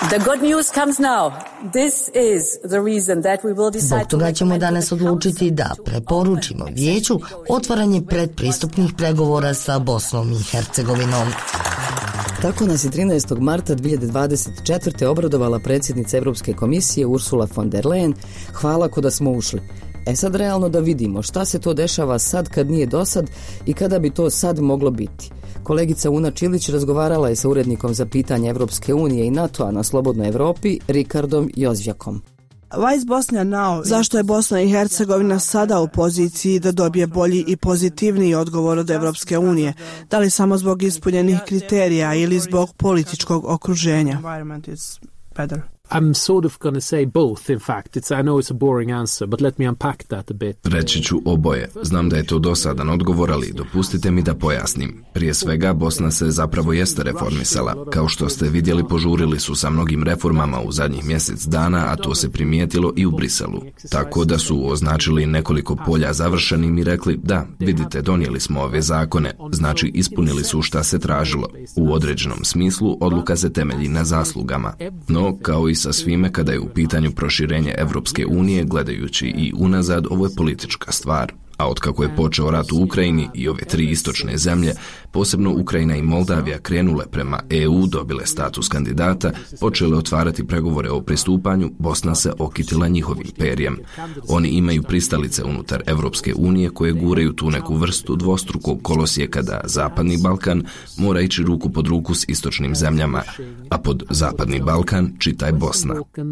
Zbog toga ćemo danas odlučiti da preporučimo vijeću otvaranje predpristupnih pregovora sa Bosnom i Hercegovinom. Tako nas je 13. marta 2024. obradovala predsjednica Europske komisije Ursula von der Leyen. Hvala ko da smo ušli. Sad realno da vidimo šta se to dešava sad kad nije dosad i kada bi to sad moglo biti. Kolegica Una Čilić razgovarala je sa urednikom za pitanje Evropske unije i NATO-a na Slobodnoj Evropi, Rikardom Jozvjakom. Zašto je Bosna i Hercegovina sada u poziciji da dobije bolji i pozitivniji odgovor od Evropske unije? Da li samo zbog ispunjenih kriterija ili zbog političkog okruženja? I'm sort of going to say both, in fact. I know it's a boring answer, but let me unpack that a bit. Reći ću oboje. Znam da je to dosadan odgovor, ali dopustite mi da pojasnim. Prije svega, Bosna se zapravo jeste reformisala. Kao što ste vidjeli, požurili su sa mnogim reformama u zadnjih mjesec dana, a to se primijetilo i u Briselu. Tako da su označili nekoliko polja završenim i rekli, da, vidite, donijeli smo ove zakone, znači ispunili su šta se tražilo. U određenom smislu, odluka se temelji na zaslugama. No, kao i sa svime kada je u pitanju proširenje Evropske unije, gledajući i unazad, ovo je politička stvar. A otkako je počeo rat u Ukrajini i ove 3 istočne zemlje, posebno Ukrajina i Moldavija, krenule prema EU, dobile status kandidata, počele otvarati pregovore o pristupanju, Bosna se okitila njihovim perjem. Oni imaju pristalice unutar Evropske unije koje guraju tu neku vrstu dvostrukog kolosijeka da Zapadni Balkan mora ići ruku pod ruku s istočnim zemljama, a pod Zapadni Balkan čitaj Bosna.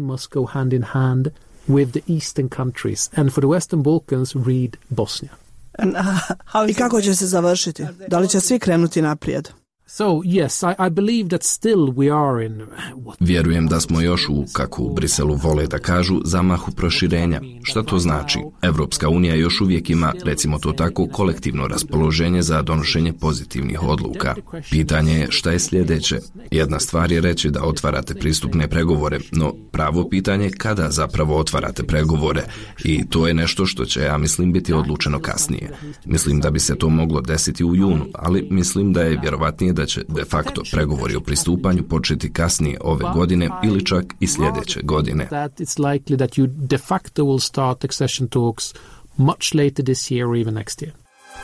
With the eastern countries, and for the Western Balkans, read Bosnia. I kako će se završiti? Da li će svi krenuti naprijed? So, yes, I believe that still we are in... Vjerujem da smo još u, kako u Briselu vole da kažu, zamahu proširenja. Šta to znači? Evropska unija još uvijek ima, recimo to tako, kolektivno raspoloženje za donošenje pozitivnih odluka. Pitanje je šta je sljedeće. Jedna stvar je reći da otvarate pristupne pregovore, no pravo pitanje je kada zapravo otvarate pregovore, i to je nešto što će, ja mislim, biti odlučeno kasnije. Mislim da bi se to moglo desiti u junu, ali mislim da je vjerovatnije da će de facto pregovori o pristupanju početi kasnije ove godine ili čak i sljedeće godine.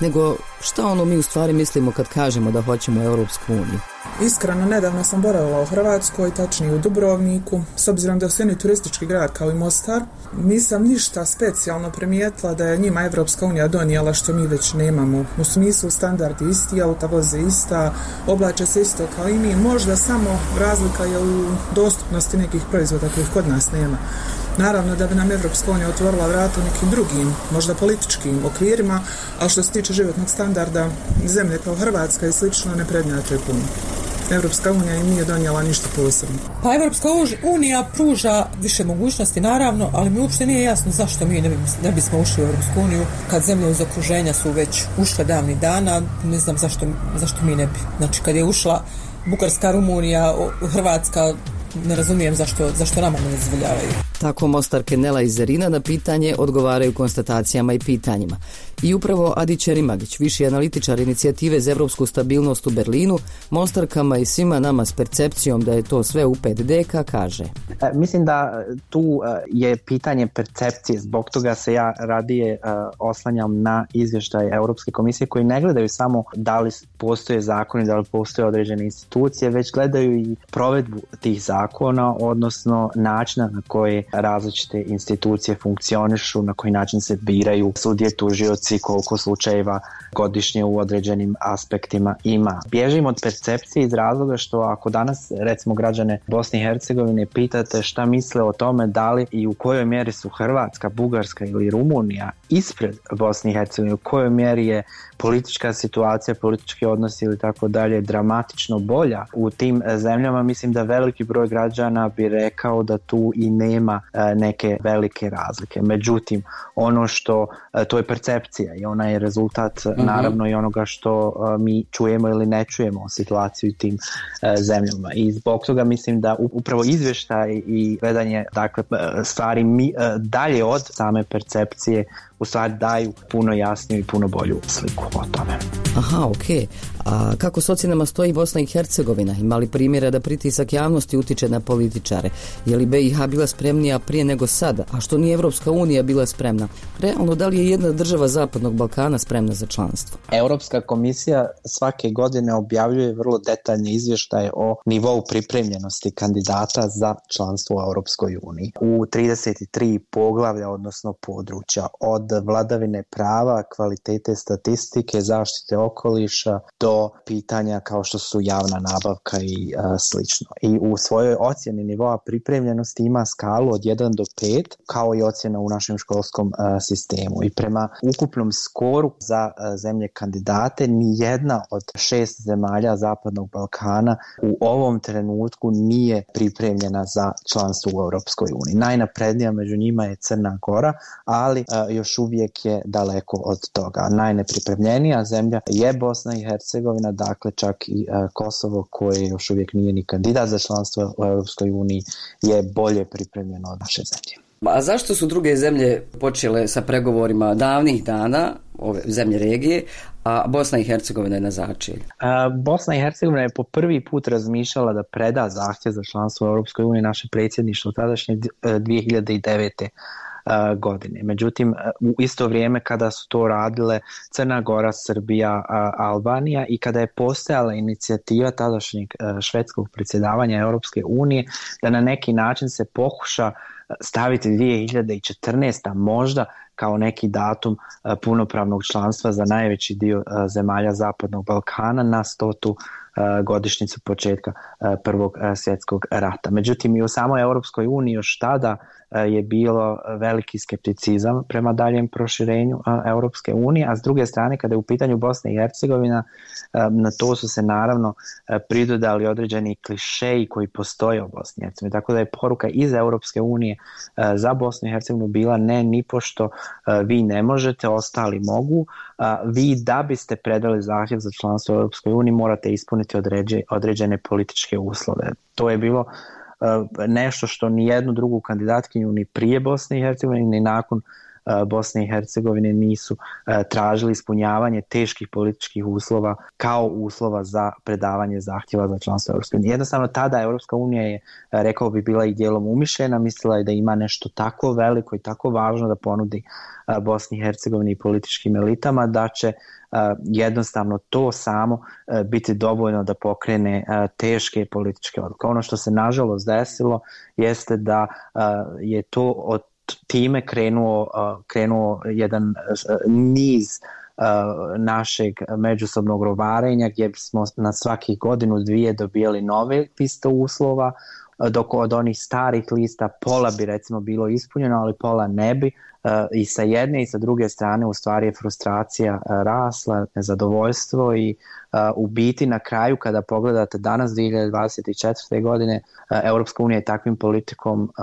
nego šta ono mi u stvari mislimo kad kažemo da hoćemo Europsku uniju. Iskreno, nedavno sam boravila u Hrvatskoj, tačnije u Dubrovniku. S obzirom da je osnovni turistički grad kao i Mostar, nisam ništa specijalno primijetila da je njima Evropska unija donijela što mi već nemamo. U smislu standardi isti, auta voze ista, oblače se isto kao i mi. Možda samo razlika je u dostupnosti nekih proizvoda kojih kod nas nema. Naravno da bi nam Evropska unija otvorila vrata nekim drugim, možda političkim okvirima, ali što se tiče životnog standarda, zemlje kao Hrvatska i slično ne prednjače puno. Evropska unija im nije donijela ništa posebno. Pa Evropska unija pruža više mogućnosti, naravno, ali mi uopšte nije jasno zašto mi ne bismo ušli u Evropsku uniju kad zemlje iz okruženja su već ušle davnih dana. Ne znam zašto mi ne bi. Znači kad je ušla Bugarska, Rumunija, Hrvatska, ne razumijem zašto nama ne dozvoljavaju. Tako Mostarke Nela i Zerina na pitanje odgovaraju konstatacijama i pitanjima. I upravo Adi Čerimagić, viši analitičar inicijative za evropsku stabilnost u Berlinu, Mostarkama i svima nama s percepcijom da je to sve u 5D, kaže. Mislim da tu je pitanje percepcije, zbog toga se ja radije oslanjam na izvještaj Europske komisije koji ne gledaju samo da li postoje zakoni, da li postoje određene institucije, već gledaju i provedbu tih zakona, odnosno načina na koji različite institucije funkcionišu, na koji način se biraju sudije, tužioci, koliko slučajeva godišnje u određenim aspektima ima. Bježim od percepcije iz razloga što ako danas recimo građane Bosne i Hercegovine pitate šta misle o tome da li i u kojoj mjeri su Hrvatska, Bugarska ili Rumunija ispred Bosne i Hercegovine, u kojoj mjeri je politička situacija, politički odnosi ili tako dalje dramatično bolja u tim zemljama, mislim da veliki broj građana bi rekao da tu i nema neke velike razlike. Međutim, ono što, to je percepcija i ona je rezultat naravno i onoga što mi čujemo ili ne čujemo o situaciji u tim zemljama. I zbog toga mislim da upravo izvještaj i gledanje dakle, stvari dalje od same percepcije u stvari daju puno jasniju i puno bolju sliku o tome. Aha, okej. A kako s ocjenama stoji Bosna i Hercegovina? Ima li primjera da pritisak javnosti utiče na političare? Je li BiH bila spremnija prije nego sada? A što nije Evropska unija bila spremna? Realno, da li je jedna država Zapadnog Balkana spremna za članstvo? Europska komisija svake godine objavljuje vrlo detaljne izvještaje o nivou pripremljenosti kandidata za članstvo u Europskoj uniji. U 33 poglavlja, odnosno područja, od vladavine prava, kvalitete statistike, zaštite okoliša do pitanja kao što su javna nabavka i slično. I u svojoj ocjeni nivoa pripremljenosti ima skalu od 1 do 5, kao i ocjena u našem školskom sistemu. I prema ukupnom skoru za zemlje kandidate, ni jedna od 6 zemalja Zapadnog Balkana u ovom trenutku nije pripremljena za članstvo u Europskoj uniji. Najnaprednija među njima je Crna Gora, ali još uvijek je daleko od toga. Najnepripremljenija zemlja je Bosna i Hercegovina, dakle čak i Kosovo koje još uvijek nije ni kandidat za članstvo u Europskoj uniji je bolje pripremljeno od naše zemlje. A zašto su druge zemlje počele sa pregovorima davnih dana, ove zemlje regije, a Bosna i Hercegovina je na začelju? Bosna i Hercegovina je po prvi put razmišljala da preda zahtjev za članstvo u Europskoj uniji, naše predsjedništvo tadašnje 2009. godine. Međutim, u isto vrijeme kada su to radile Crna Gora, Srbija, Albanija i kada je postojala inicijativa tadašnjeg švedskog predsjedavanja Europske unije da na neki način se pokuša staviti 2014. možda kao neki datum punopravnog članstva za najveći dio zemalja Zapadnog Balkana na 100. godišnjicu početka Prvog svjetskog rata. Međutim, i u samoj Europskoj uniji još tada je bilo veliki skepticizam prema daljem proširenju Europske unije, a s druge strane kada je u pitanju Bosna i Hercegovina, na to su se naravno pridodali određeni klišeji koji postoje u Bosni i Hercegovini. Tako da je poruka iz Europske unije za Bosnu i Hercegovinu bila ne, nipošto vi ne možete, ostali mogu. Vi da biste predali zahtjev za članstvo u Europskoj uniji morate ispuniti određene političke uslove. To je bilo nešto što ni jednu drugu kandidatkinju ni prije Bosne i Hercegovine ni nakon Bosne i Hercegovine nisu tražili ispunjavanje teških političkih uslova kao uslova za predavanje zahtjeva za članstvo Europske unije. Jednostavno tada Europska unija je, rekao bi, bila i dijelom umišljena, mislila je da ima nešto tako veliko i tako važno da ponudi Bosni i Hercegovini i političkim elitama da će jednostavno to samo biti dovoljno da pokrene teške političke odluke. Ono što se nažalost desilo jeste da je to od time krenuo jedan niz našeg međusobnog rovarenja gdje smo na svakih godinu dvije dobijali nove liste uslova, dok od onih starih lista pola bi recimo bilo ispunjeno, ali pola ne bi. I sa jedne i sa druge strane u stvari je frustracija rasla, nezadovoljstvo i u biti na kraju kada pogledate danas 2024. godine Europska unija je takvim politikom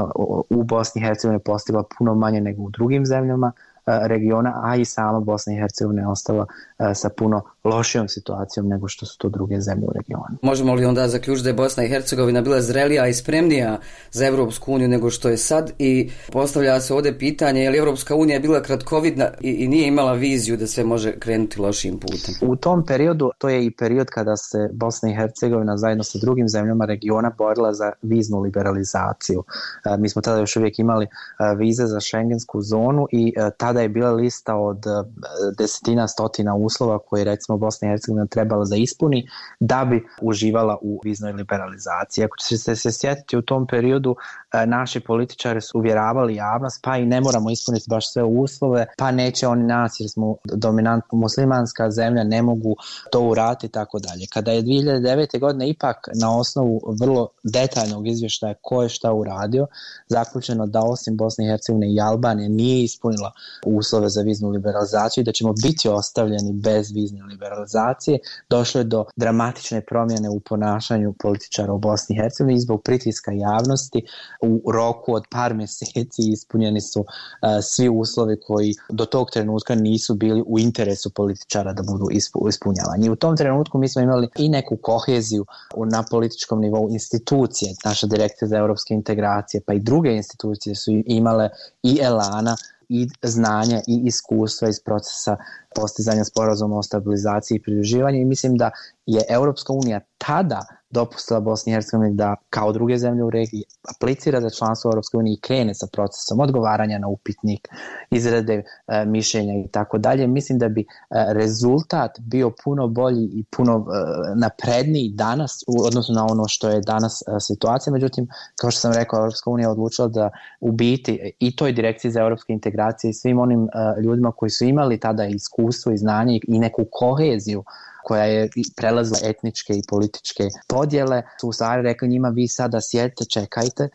u Bosni i Hercegovini postigla puno manje nego u drugim zemljama regiona, a i sama Bosna i Hercegovina je ostala sa puno lošijom situacijom nego što su to druge zemlje u regionu. Možemo li onda zaključiti da je Bosna i Hercegovina bila zrelija i spremnija za Europsku uniju nego što je sad i postavlja se ovdje pitanje je li Europska unija bila kratkovidna i nije imala viziju da sve može krenuti lošim putem? U tom periodu, to je i period kada se Bosna i Hercegovina zajedno sa drugim zemljama regiona borila za viznu liberalizaciju. Mi smo tada još uvijek imali vize za šengensku zonu i tada je bila lista od desetina, stotina uslova koje recimo Bosna i Hercegovina trebala da ispuni da bi uživala u viznoj liberalizaciji. Ako ćete se sjetiti u tom periodu, naši političari su uvjeravali javnost pa i ne moramo ispuniti baš sve uslove, pa neće oni nas jer smo dominantno muslimanska zemlja, ne mogu to uraditi i tako dalje. Kada je 2009. godine ipak na osnovu vrlo detaljnog izvještaja ko je šta uradio, zaključeno da osim Bosne i Hercegovine i Albanije nije ispunila uslove za viznu liberalizaciju i da ćemo biti ostavljeni bez vizne liberalizacije, došlo je do dramatične promjene u ponašanju političara u Bosni i Hercegovini i zbog pritiska javnosti u roku od par mjeseci ispunjeni su svi uslovi koji do tog trenutka nisu bili u interesu političara da budu ispunjavani. I u tom trenutku mi smo imali i neku koheziju na političkom nivou institucije, naša direkcija za europske integracije, pa i druge institucije su imale i elana i znanja i iskustva iz procesa postizanja sporazuma o stabilizaciji i pridruživanju i mislim da je Europska unija tada dopustila Bosni i Hercegovini da kao druge zemlje u regiji aplicira za članstvo u Europskoj uniji i krene sa procesom odgovaranja na upitnik, izrade mišljenja i tako dalje. Mislim da bi rezultat bio puno bolji i puno napredniji danas u odnosu na ono što je danas situacija. Međutim, kao što sam rekao, Europska unija je odlučila da u biti i toj direkciji za europske integracije i svim onim ljudima koji su imali tada iskustvo i znanje i neku koheziju koja je prelazila etničke i političke podjele, su u stvari rekli njima vi sada sjedite, čekajte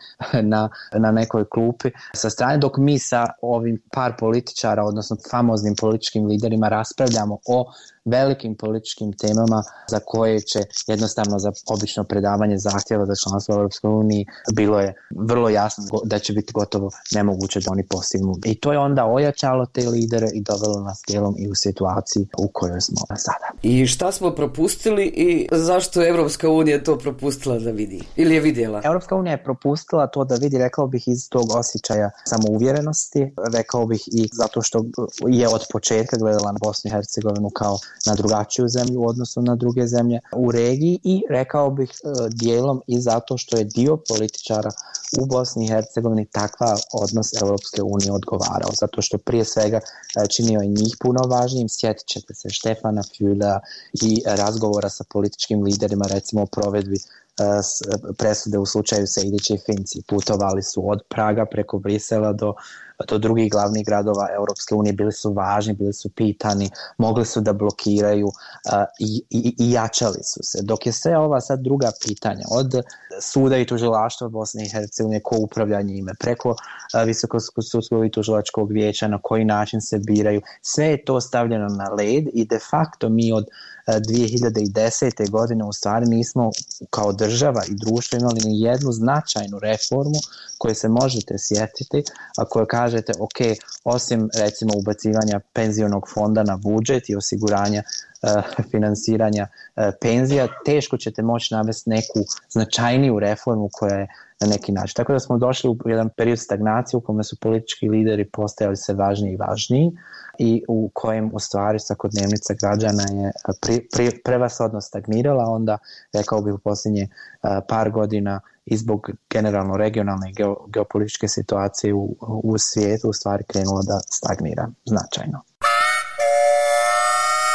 na nekoj klupi sa strane dok mi sa ovim par političara, odnosno famoznim političkim liderima raspravljamo o velikim političkim temama za koje će jednostavno za obično predavanje zahtjeva za članstvo u Europskoj uniji bilo je vrlo jasno da će biti gotovo nemoguće da oni postignu. I to je onda ojačalo te lidere i dovelo nas dijelom i u situaciji u kojoj smo sada. I šta smo propustili i zašto je Europska unija to propustila da vidi? Ili je vidjela? Europska unija je propustila to da vidi, rekao bih, iz tog osjećaja samouvjerenosti, rekao bih i zato što je od početka gledala na Bosnu i Hercegovinu kao na drugačiju zemlju u odnosu na druge zemlje u regiji i rekao bih dijelom i zato što je dio političara u Bosni i Hercegovini takva odnos Europske unije odgovarao, zato što prije svega činio je njih puno važnijim. Sjetit ćete se Štefana Fülea i razgovora sa političkim liderima, recimo o provedbi presude u slučaju Sejdića i Finci. Putovali su od Praga preko Brisela do drugih glavnih gradova Europske unije, bili su važni, bili su pitani, mogli su da blokiraju i jačali su se. Dok je sve ova sad druga pitanja, od suda i tužilaštva Bosne i Hercegovine, ko upravlja njime, preko Visokog sudskog i tužilačkog vijeća, na koji način se biraju, sve je to stavljeno na led i de facto mi od 2010. godine u stvari nismo kao država i društvo imali ni jednu značajnu reformu koju se možete sjetiti, a koju kažete ok, osim recimo ubacivanja penzionog fonda na budžet i osiguranja finansiranja penzija, teško ćete moći navesti neku značajniju reformu koja je na neki način. Tako da smo došli u jedan period stagnacije u kome su politički lideri postajali sve važniji i važniji i u kojem u stvari svakodnevnica građana je prevashodno stagnirala, onda rekao bih u posljednje par godina i zbog generalno regionalne i geopolitičke situacije u svijetu u stvari krenulo da stagnira značajno.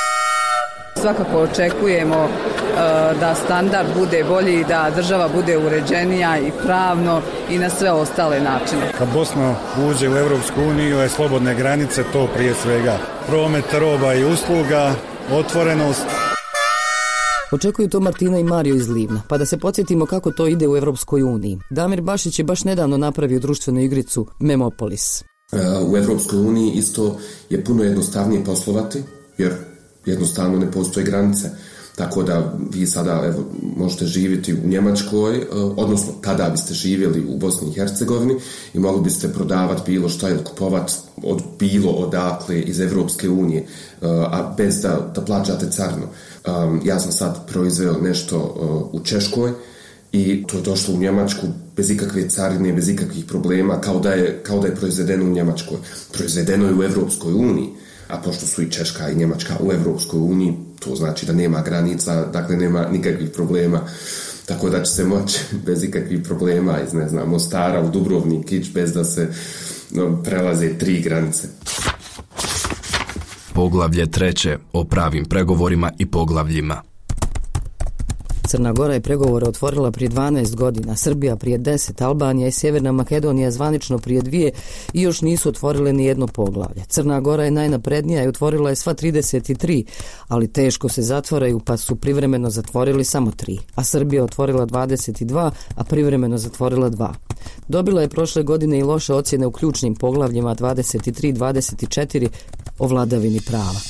Svakako očekujemo da standard bude bolji, da država bude uređenija i pravno i na sve ostale načine. Kad Bosna uđe u Europsku uniju je slobodne granice, to prije svega. Promet roba i usluga, otvorenost. Očekuju to Martina i Mario iz Livna, pa da se podsjetimo kako to ide u Europskoj uniji. Damir Bašić je baš nedavno napravio društvenu igricu Memopolis. U Europskoj uniji isto je puno jednostavnije poslovati, jer jednostavno ne postoje granice. Tako da vi sada možete živjeti u Njemačkoj, odnosno tada biste živjeli u Bosni i Hercegovini i mogli biste prodavati bilo šta ili kupovati od bilo odakle iz Evropske unije, a bez da plaćate carinu. Ja sam sad proizveo nešto u Češkoj i to je došlo u Njemačku bez ikakve carine, bez ikakvih problema, kao da je proizvedeno u Njemačkoj. Proizvedeno je u Evropskoj uniji, a pošto su i Češka i Njemačka u Evropskoj uniji, to znači da nema granica, dakle nema nikakvih problema, tako da će se moći bez ikakvih problema iz, Mostara u Dubrovnik ići bez da se prelaze 3 granice. Poglavlje 3. o pravim pregovorima i poglavljima. Crna Gora je pregovore otvorila prije 12 godina, Srbija prije 10, Albanija i Sjeverna Makedonija zvanično prije 2 i još nisu otvorile ni jedno poglavlje. Crna Gora je najnaprednija i otvorila je sva 33, ali teško se zatvaraju pa su privremeno zatvorili samo 3, a Srbija otvorila 22, a privremeno zatvorila 2. Dobila je prošle godine i loše ocjene u ključnim poglavljima 23 i 24 o vladavini prava.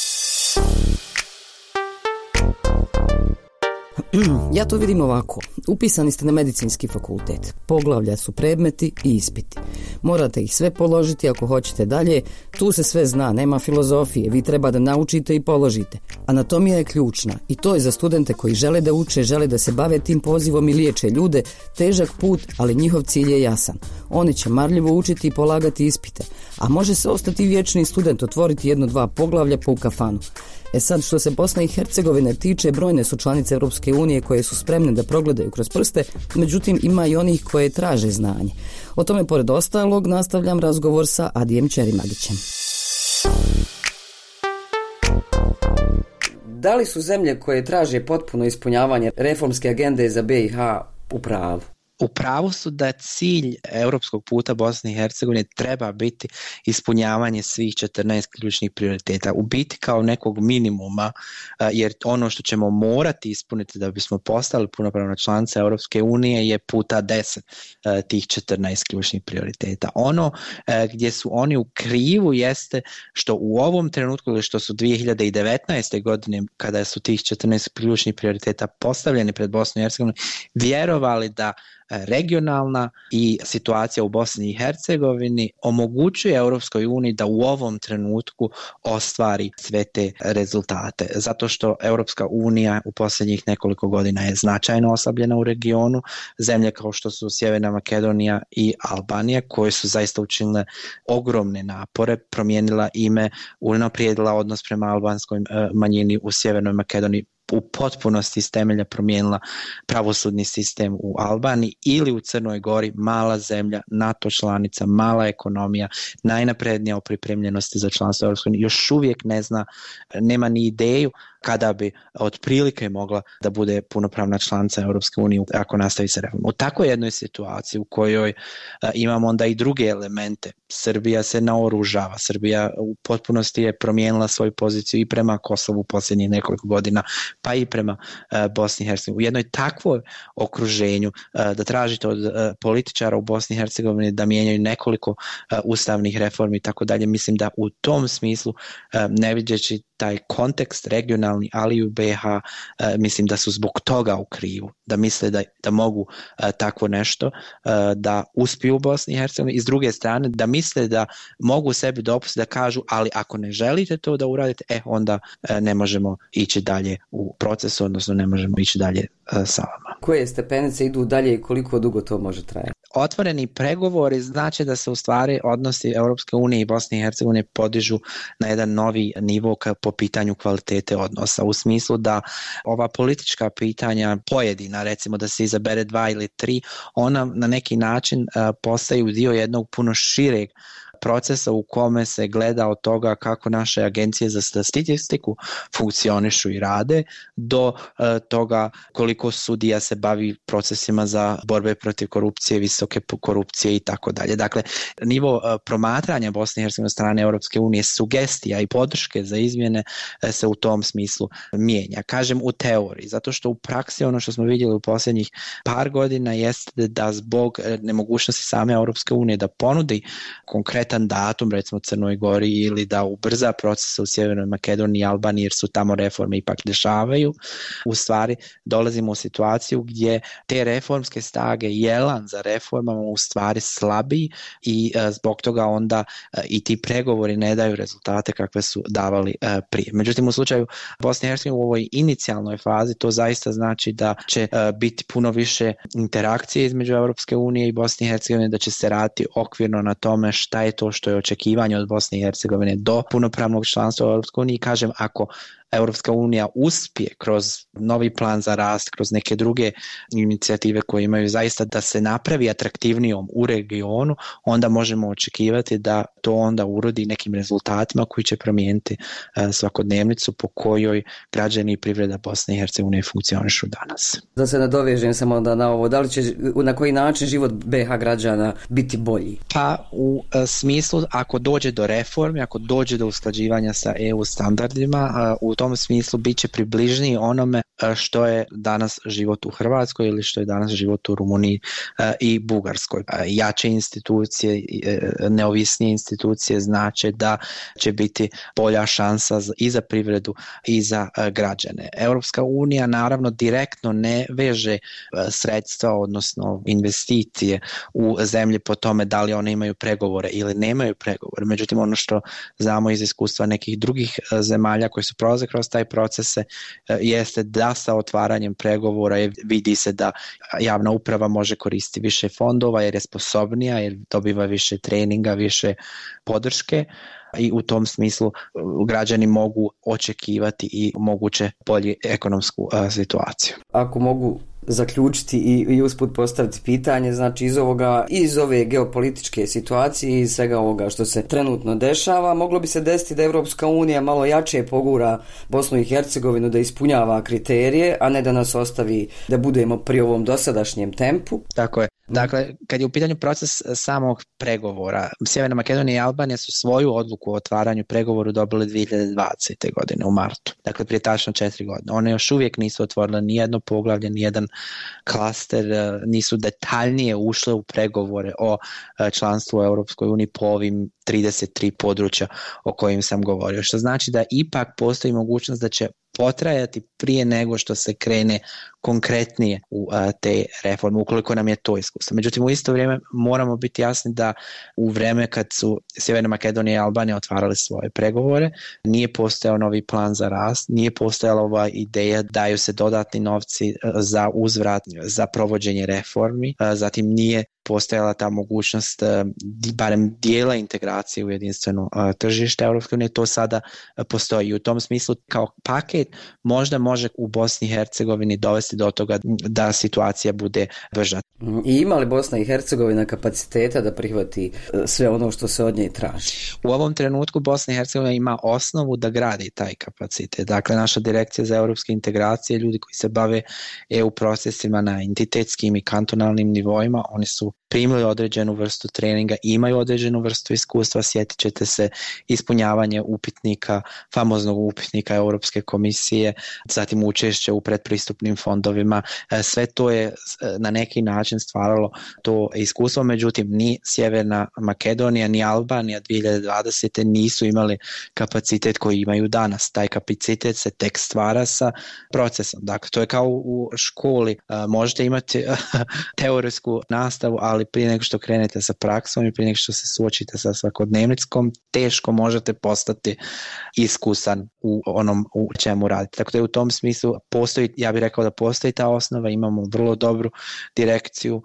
Ja to vidim ovako. Upisani ste na medicinski fakultet. Poglavlja su predmeti i ispiti. Morate ih sve položiti ako hoćete dalje. Tu se sve zna, nema filozofije. Vi treba da naučite i položite. Anatomija je ključna i to je za studente koji žele da uče, žele da se bave tim pozivom i liječe ljude. Težak put, ali njihov cilj je jasan. Oni će marljivo učiti i polagati ispite. A može se ostati vječni student, otvoriti 1-2 poglavlja po u kafanu. Sad, što se Bosne i Hercegovine tiče, brojne su članice Europske unije koje su spremne da progledaju kroz prste, međutim ima i onih koje traže znanje. O tome, pored ostalog, nastavljam razgovor sa Adijem Čerimagićem. Da li su zemlje koje traže potpuno ispunjavanje reformske agende za BiH u pravu? U pravu su da cilj europskog puta Bosne i Hercegovine treba biti ispunjavanje svih 14 ključnih prioriteta. U biti kao nekog minimuma, jer ono što ćemo morati ispuniti da bismo postali punopravna članica Europske unije je puta 10 tih 14 ključnih prioriteta. Ono gdje su oni u krivu jeste što u ovom trenutku, ili što su 2019. godine, kada su tih 14 ključnih prioriteta postavljeni pred Bosnu i Hercegovinu, vjerovali da regionalna i situacija u Bosni i Hercegovini omogućuje Europskoj uniji da u ovom trenutku ostvari sve te rezultate. Zato što Europska unija u posljednjih nekoliko godina je značajno oslabljena u regionu. Zemlje kao što su Sjeverna Makedonija i Albanija, koje su zaista učinile ogromne napore, promijenila ime, unaprijedila odnos prema albanskoj manjini u Sjevernoj Makedoniji, u potpunosti iz temelja promijenila pravosudni sistem u Albaniji, ili u Crnoj Gori, mala zemlja, NATO članica, mala ekonomija, najnaprednija u pripremljenosti za članstvo Europske unije, još uvijek ne zna, nema ni ideju kada bi otprilike mogla da bude punopravna članica Europske unije ako nastavi se reforma. U takvoj jednoj situaciji u kojoj imamo onda i druge elemente, Srbija se naoružava, Srbija u potpunosti je promijenila svoju poziciju i prema Kosovu u posljednjih nekoliko godina, pa i prema Bosni i Hercegovini. U jednoj takvoj okruženju da tražite od političara u Bosni i Hercegovini da mijenjaju nekoliko ustavnih reformi i tako dalje, mislim da u tom smislu, ne vidjeći taj kontekst regionalni, ali i u BiH, mislim da su zbog toga u krivu, da misle da mogu takvo nešto da uspiju u Bosni i Hercegovini, i s druge strane da misle da mogu sebi dopustiti da kažu, ali ako ne želite to da uradite, onda ne možemo ići dalje u procesu, odnosno ne možemo ići dalje sa vama. Koje stepenice idu dalje i koliko dugo to može trajati? Otvoreni pregovori znači da se u stvari odnosi Europske unije i Bosne i Hercegovine podižu na jedan novi nivo po pitanju kvalitete odnosa, u smislu da ova politička pitanja pojedina, recimo da se izabere 2 ili 3, ona na neki način postaju dio jednog puno šireg procesa u kome se gleda od toga kako naše agencije za statistiku funkcionišu i rade, do toga koliko sudija se bavi procesima za borbe protiv korupcije, visoke korupcije i tako dalje. Dakle, nivo promatranja Bosne i Hercegovine strane Europske unije, sugestija i podrške za izmjene se u tom smislu mijenja. Kažem u teoriji, zato što u praksi ono što smo vidjeli u posljednjih par godina jeste da zbog nemogućnosti same Europske unije da ponudi konkretan datum, recimo Crnoj Gori, ili da ubrza procese u Sjevernoj Makedoniji i Albaniji, jer su tamo reforme ipak dešavaju, u stvari dolazimo u situaciju gdje te reformske snage i elan za reformama u stvari slabiji i zbog toga onda i ti pregovori ne daju rezultate kakve su davali prije. Međutim, u slučaju Bosne i Hercegovine u ovoj inicijalnoj fazi to zaista znači da će biti puno više interakcije između Europske unije i Bosne i Hercegovine, da će se raditi okvirno na tome šta je to što je očekivanje od Bosne i Hercegovine do punopravnog članstva u Europskoj uniji. Kažem, ako Europska unija uspije kroz novi plan za rast, kroz neke druge inicijative koje imaju zaista da se napravi atraktivnijom u regionu, onda možemo očekivati da to onda urodi nekim rezultatima koji će promijeniti svakodnevnicu po kojoj građani i privreda Bosne i Hercegovine funkcionišu danas. Da se nadovežem samo onda na ovo, da li će na koji način život BiH građana biti bolji? Pa u smislu ako dođe do reformi, ako dođe do usklađivanja sa EU standardima, u tom smislu bit će približniji onome što je danas život u Hrvatskoj ili što je danas život u Rumuniji i Bugarskoj. Jače institucije, neovisnije institucije znače da će biti bolja šansa i za privredu i za građane. Europska unija naravno direktno ne veže sredstva, odnosno investicije u zemlje po tome da li one imaju pregovore ili nemaju pregovore. Međutim, ono što znamo iz iskustva nekih drugih zemalja koji su prolaze kroz taj procese jeste da sa otvaranjem pregovora vidi se da javna uprava može koristiti više fondova jer je sposobnija, jer dobiva više treninga, više podrške i u tom smislu građani mogu očekivati i moguće bolju ekonomsku situaciju. Ako mogu zaključiti i usput postaviti pitanje, znači iz ove geopolitičke situacije i svega ovoga što se trenutno dešava, moglo bi se desiti da Europska unija malo jače pogura Bosnu i Hercegovinu da ispunjava kriterije, a ne da nas ostavi da budemo pri ovom dosadašnjem tempu. Tako je. Dakle, kad je u pitanju proces samog pregovora, Sjeverna Makedonija i Albanija su svoju odluku o otvaranju pregovoru dobili 2020. godine u martu. Dakle, prije tačno 4 godine. One još uvijek nisu otvorile nijedno poglavlje, nijedan klaster, nisu detaljnije ušle u pregovore o članstvu u Europskoj uniji po ovim 33 područja o kojim sam govorio. Što znači da ipak postoji mogućnost da će potrajati prije nego što se krene konkretnije u te reforme, ukoliko nam je to iskustvo. Međutim, u isto vrijeme moramo biti jasni da u vrijeme kad su Sjeverna Makedonija i Albanija otvarali svoje pregovore, nije postojao novi plan za rast, nije postojala ova ideja daju se dodatni novci za uzvrat, za provođenje reformi, zatim nije postojala ta mogućnost barem dijela integracije u jedinstveno tržište Europske unije, to sada postoji. I u tom smislu kao paket možda može u Bosni i Hercegovini dovesti do toga da situacija bude brža. I ima li Bosna i Hercegovina kapaciteta da prihvati sve ono što se od nje traži? U ovom trenutku Bosna i Hercegovina ima osnovu da gradi taj kapacitet. Dakle, naša direkcija za europske integracije, ljudi koji se bave EU procesima na entitetskim i kantonalnim nivoima, oni su primili određenu vrstu treninga, imaju određenu vrstu iskustva, sjetit ćete se ispunjavanje upitnika, famoznog upitnika Europske komisije, zatim učešće u predpristupnim fondovima, sve to je na neki način stvaralo to iskustvo, međutim ni Sjeverna Makedonija ni Albanija 2020. nisu imali kapacitet koji imaju danas. Taj kapacitet se tek stvara sa procesom. Dakle, to je kao u školi, možete imati teorijsku nastavu, ali prije nego što krenete sa praksom i prije nego što se suočite sa svakodnevnickom, teško možete postati iskusan u onom u čemu radite. Tako da je u tom smislu postoji, ja bih rekao da postoji ta osnova, imamo vrlo dobru direkciju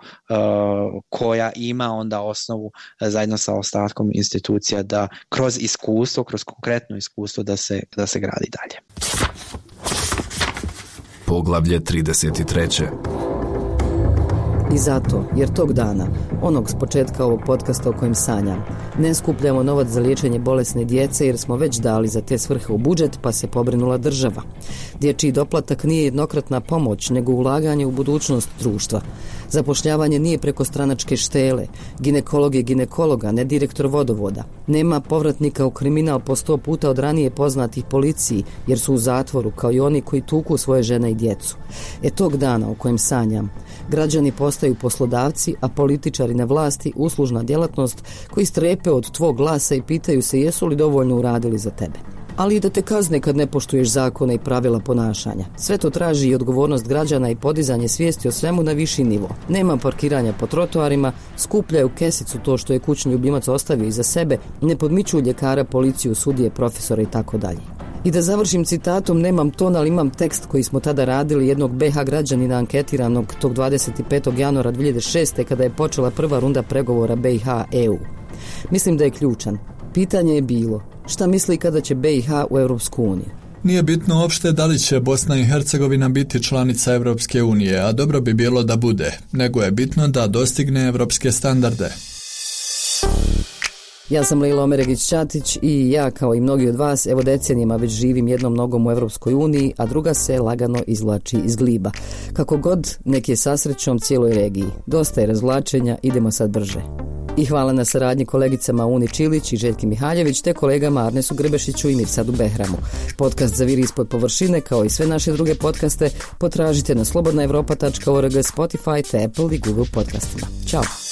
koja ima onda osnovu zajedno sa ostatkom institucija da kroz iskustvo, kroz konkretno iskustvo da se gradi dalje. Poglavlje 33. I zato, jer tog dana, onog s početka ovog podcasta o kojem sanjam, ne skupljamo novac za liječenje bolesne djece jer smo već dali za te svrhe u budžet pa se pobrinula država. Dječji doplatak nije jednokratna pomoć nego ulaganje u budućnost društva. Zapošljavanje nije preko stranačke štele, ginekolog je ginekologa, ne direktor vodovoda. Nema povratnika u kriminal po 100 puta od ranije poznatih policiji jer su u zatvoru kao i oni koji tuku svoje žene i djecu. Tog dana o kojem sanjam, građani postaju poslodavci, a političari na vlasti uslužna djelatnost koji strepe od tvog glasa i pitaju se jesu li dovoljno uradili za tebe. Ali i da te kazne kad ne poštuješ zakone i pravila ponašanja. Sve to traži i odgovornost građana i podizanje svijesti o svemu na viši nivo. Nema parkiranja po trotoarima, skupljaju kesicu to što je kućni ljubimac ostavio iza sebe, ne podmiču ljekara, policiju, sudije, profesora i tako dalje. I da završim citatom, nemam ton, ali imam tekst koji smo tada radili jednog BH građanina anketiranog tog 25. januara 2006. kada je počela prva runda pregovora BiH-EU. Mislim da je ključan. Pitanje je bilo, šta misli kada će BiH u Europsku uniju? Nije bitno uopšte da li će Bosna i Hercegovina biti članica Europske unije, a dobro bi bilo da bude, nego je bitno da dostigne europske standarde. Ja sam Lejla Omeregić-Ćatić i ja, kao i mnogi od vas, evo decenijama već živim jednom nogom u Europskoj uniji, a druga se lagano izvlači iz gliba. Kako god, nek je sa srećom cijeloj regiji. Dosta je razvlačenja, idemo sad brže. I hvala na saradnji kolegicama Uni Čilić i Željki Mihaljević te kolegama Arnesu Grebešiću i Mirsadu Behramu. Podcast Zaviri ispod površine, kao i sve naše druge podcaste, potražite na slobodnaevropa.org, Spotify te Apple i Google podcastima. Ćao!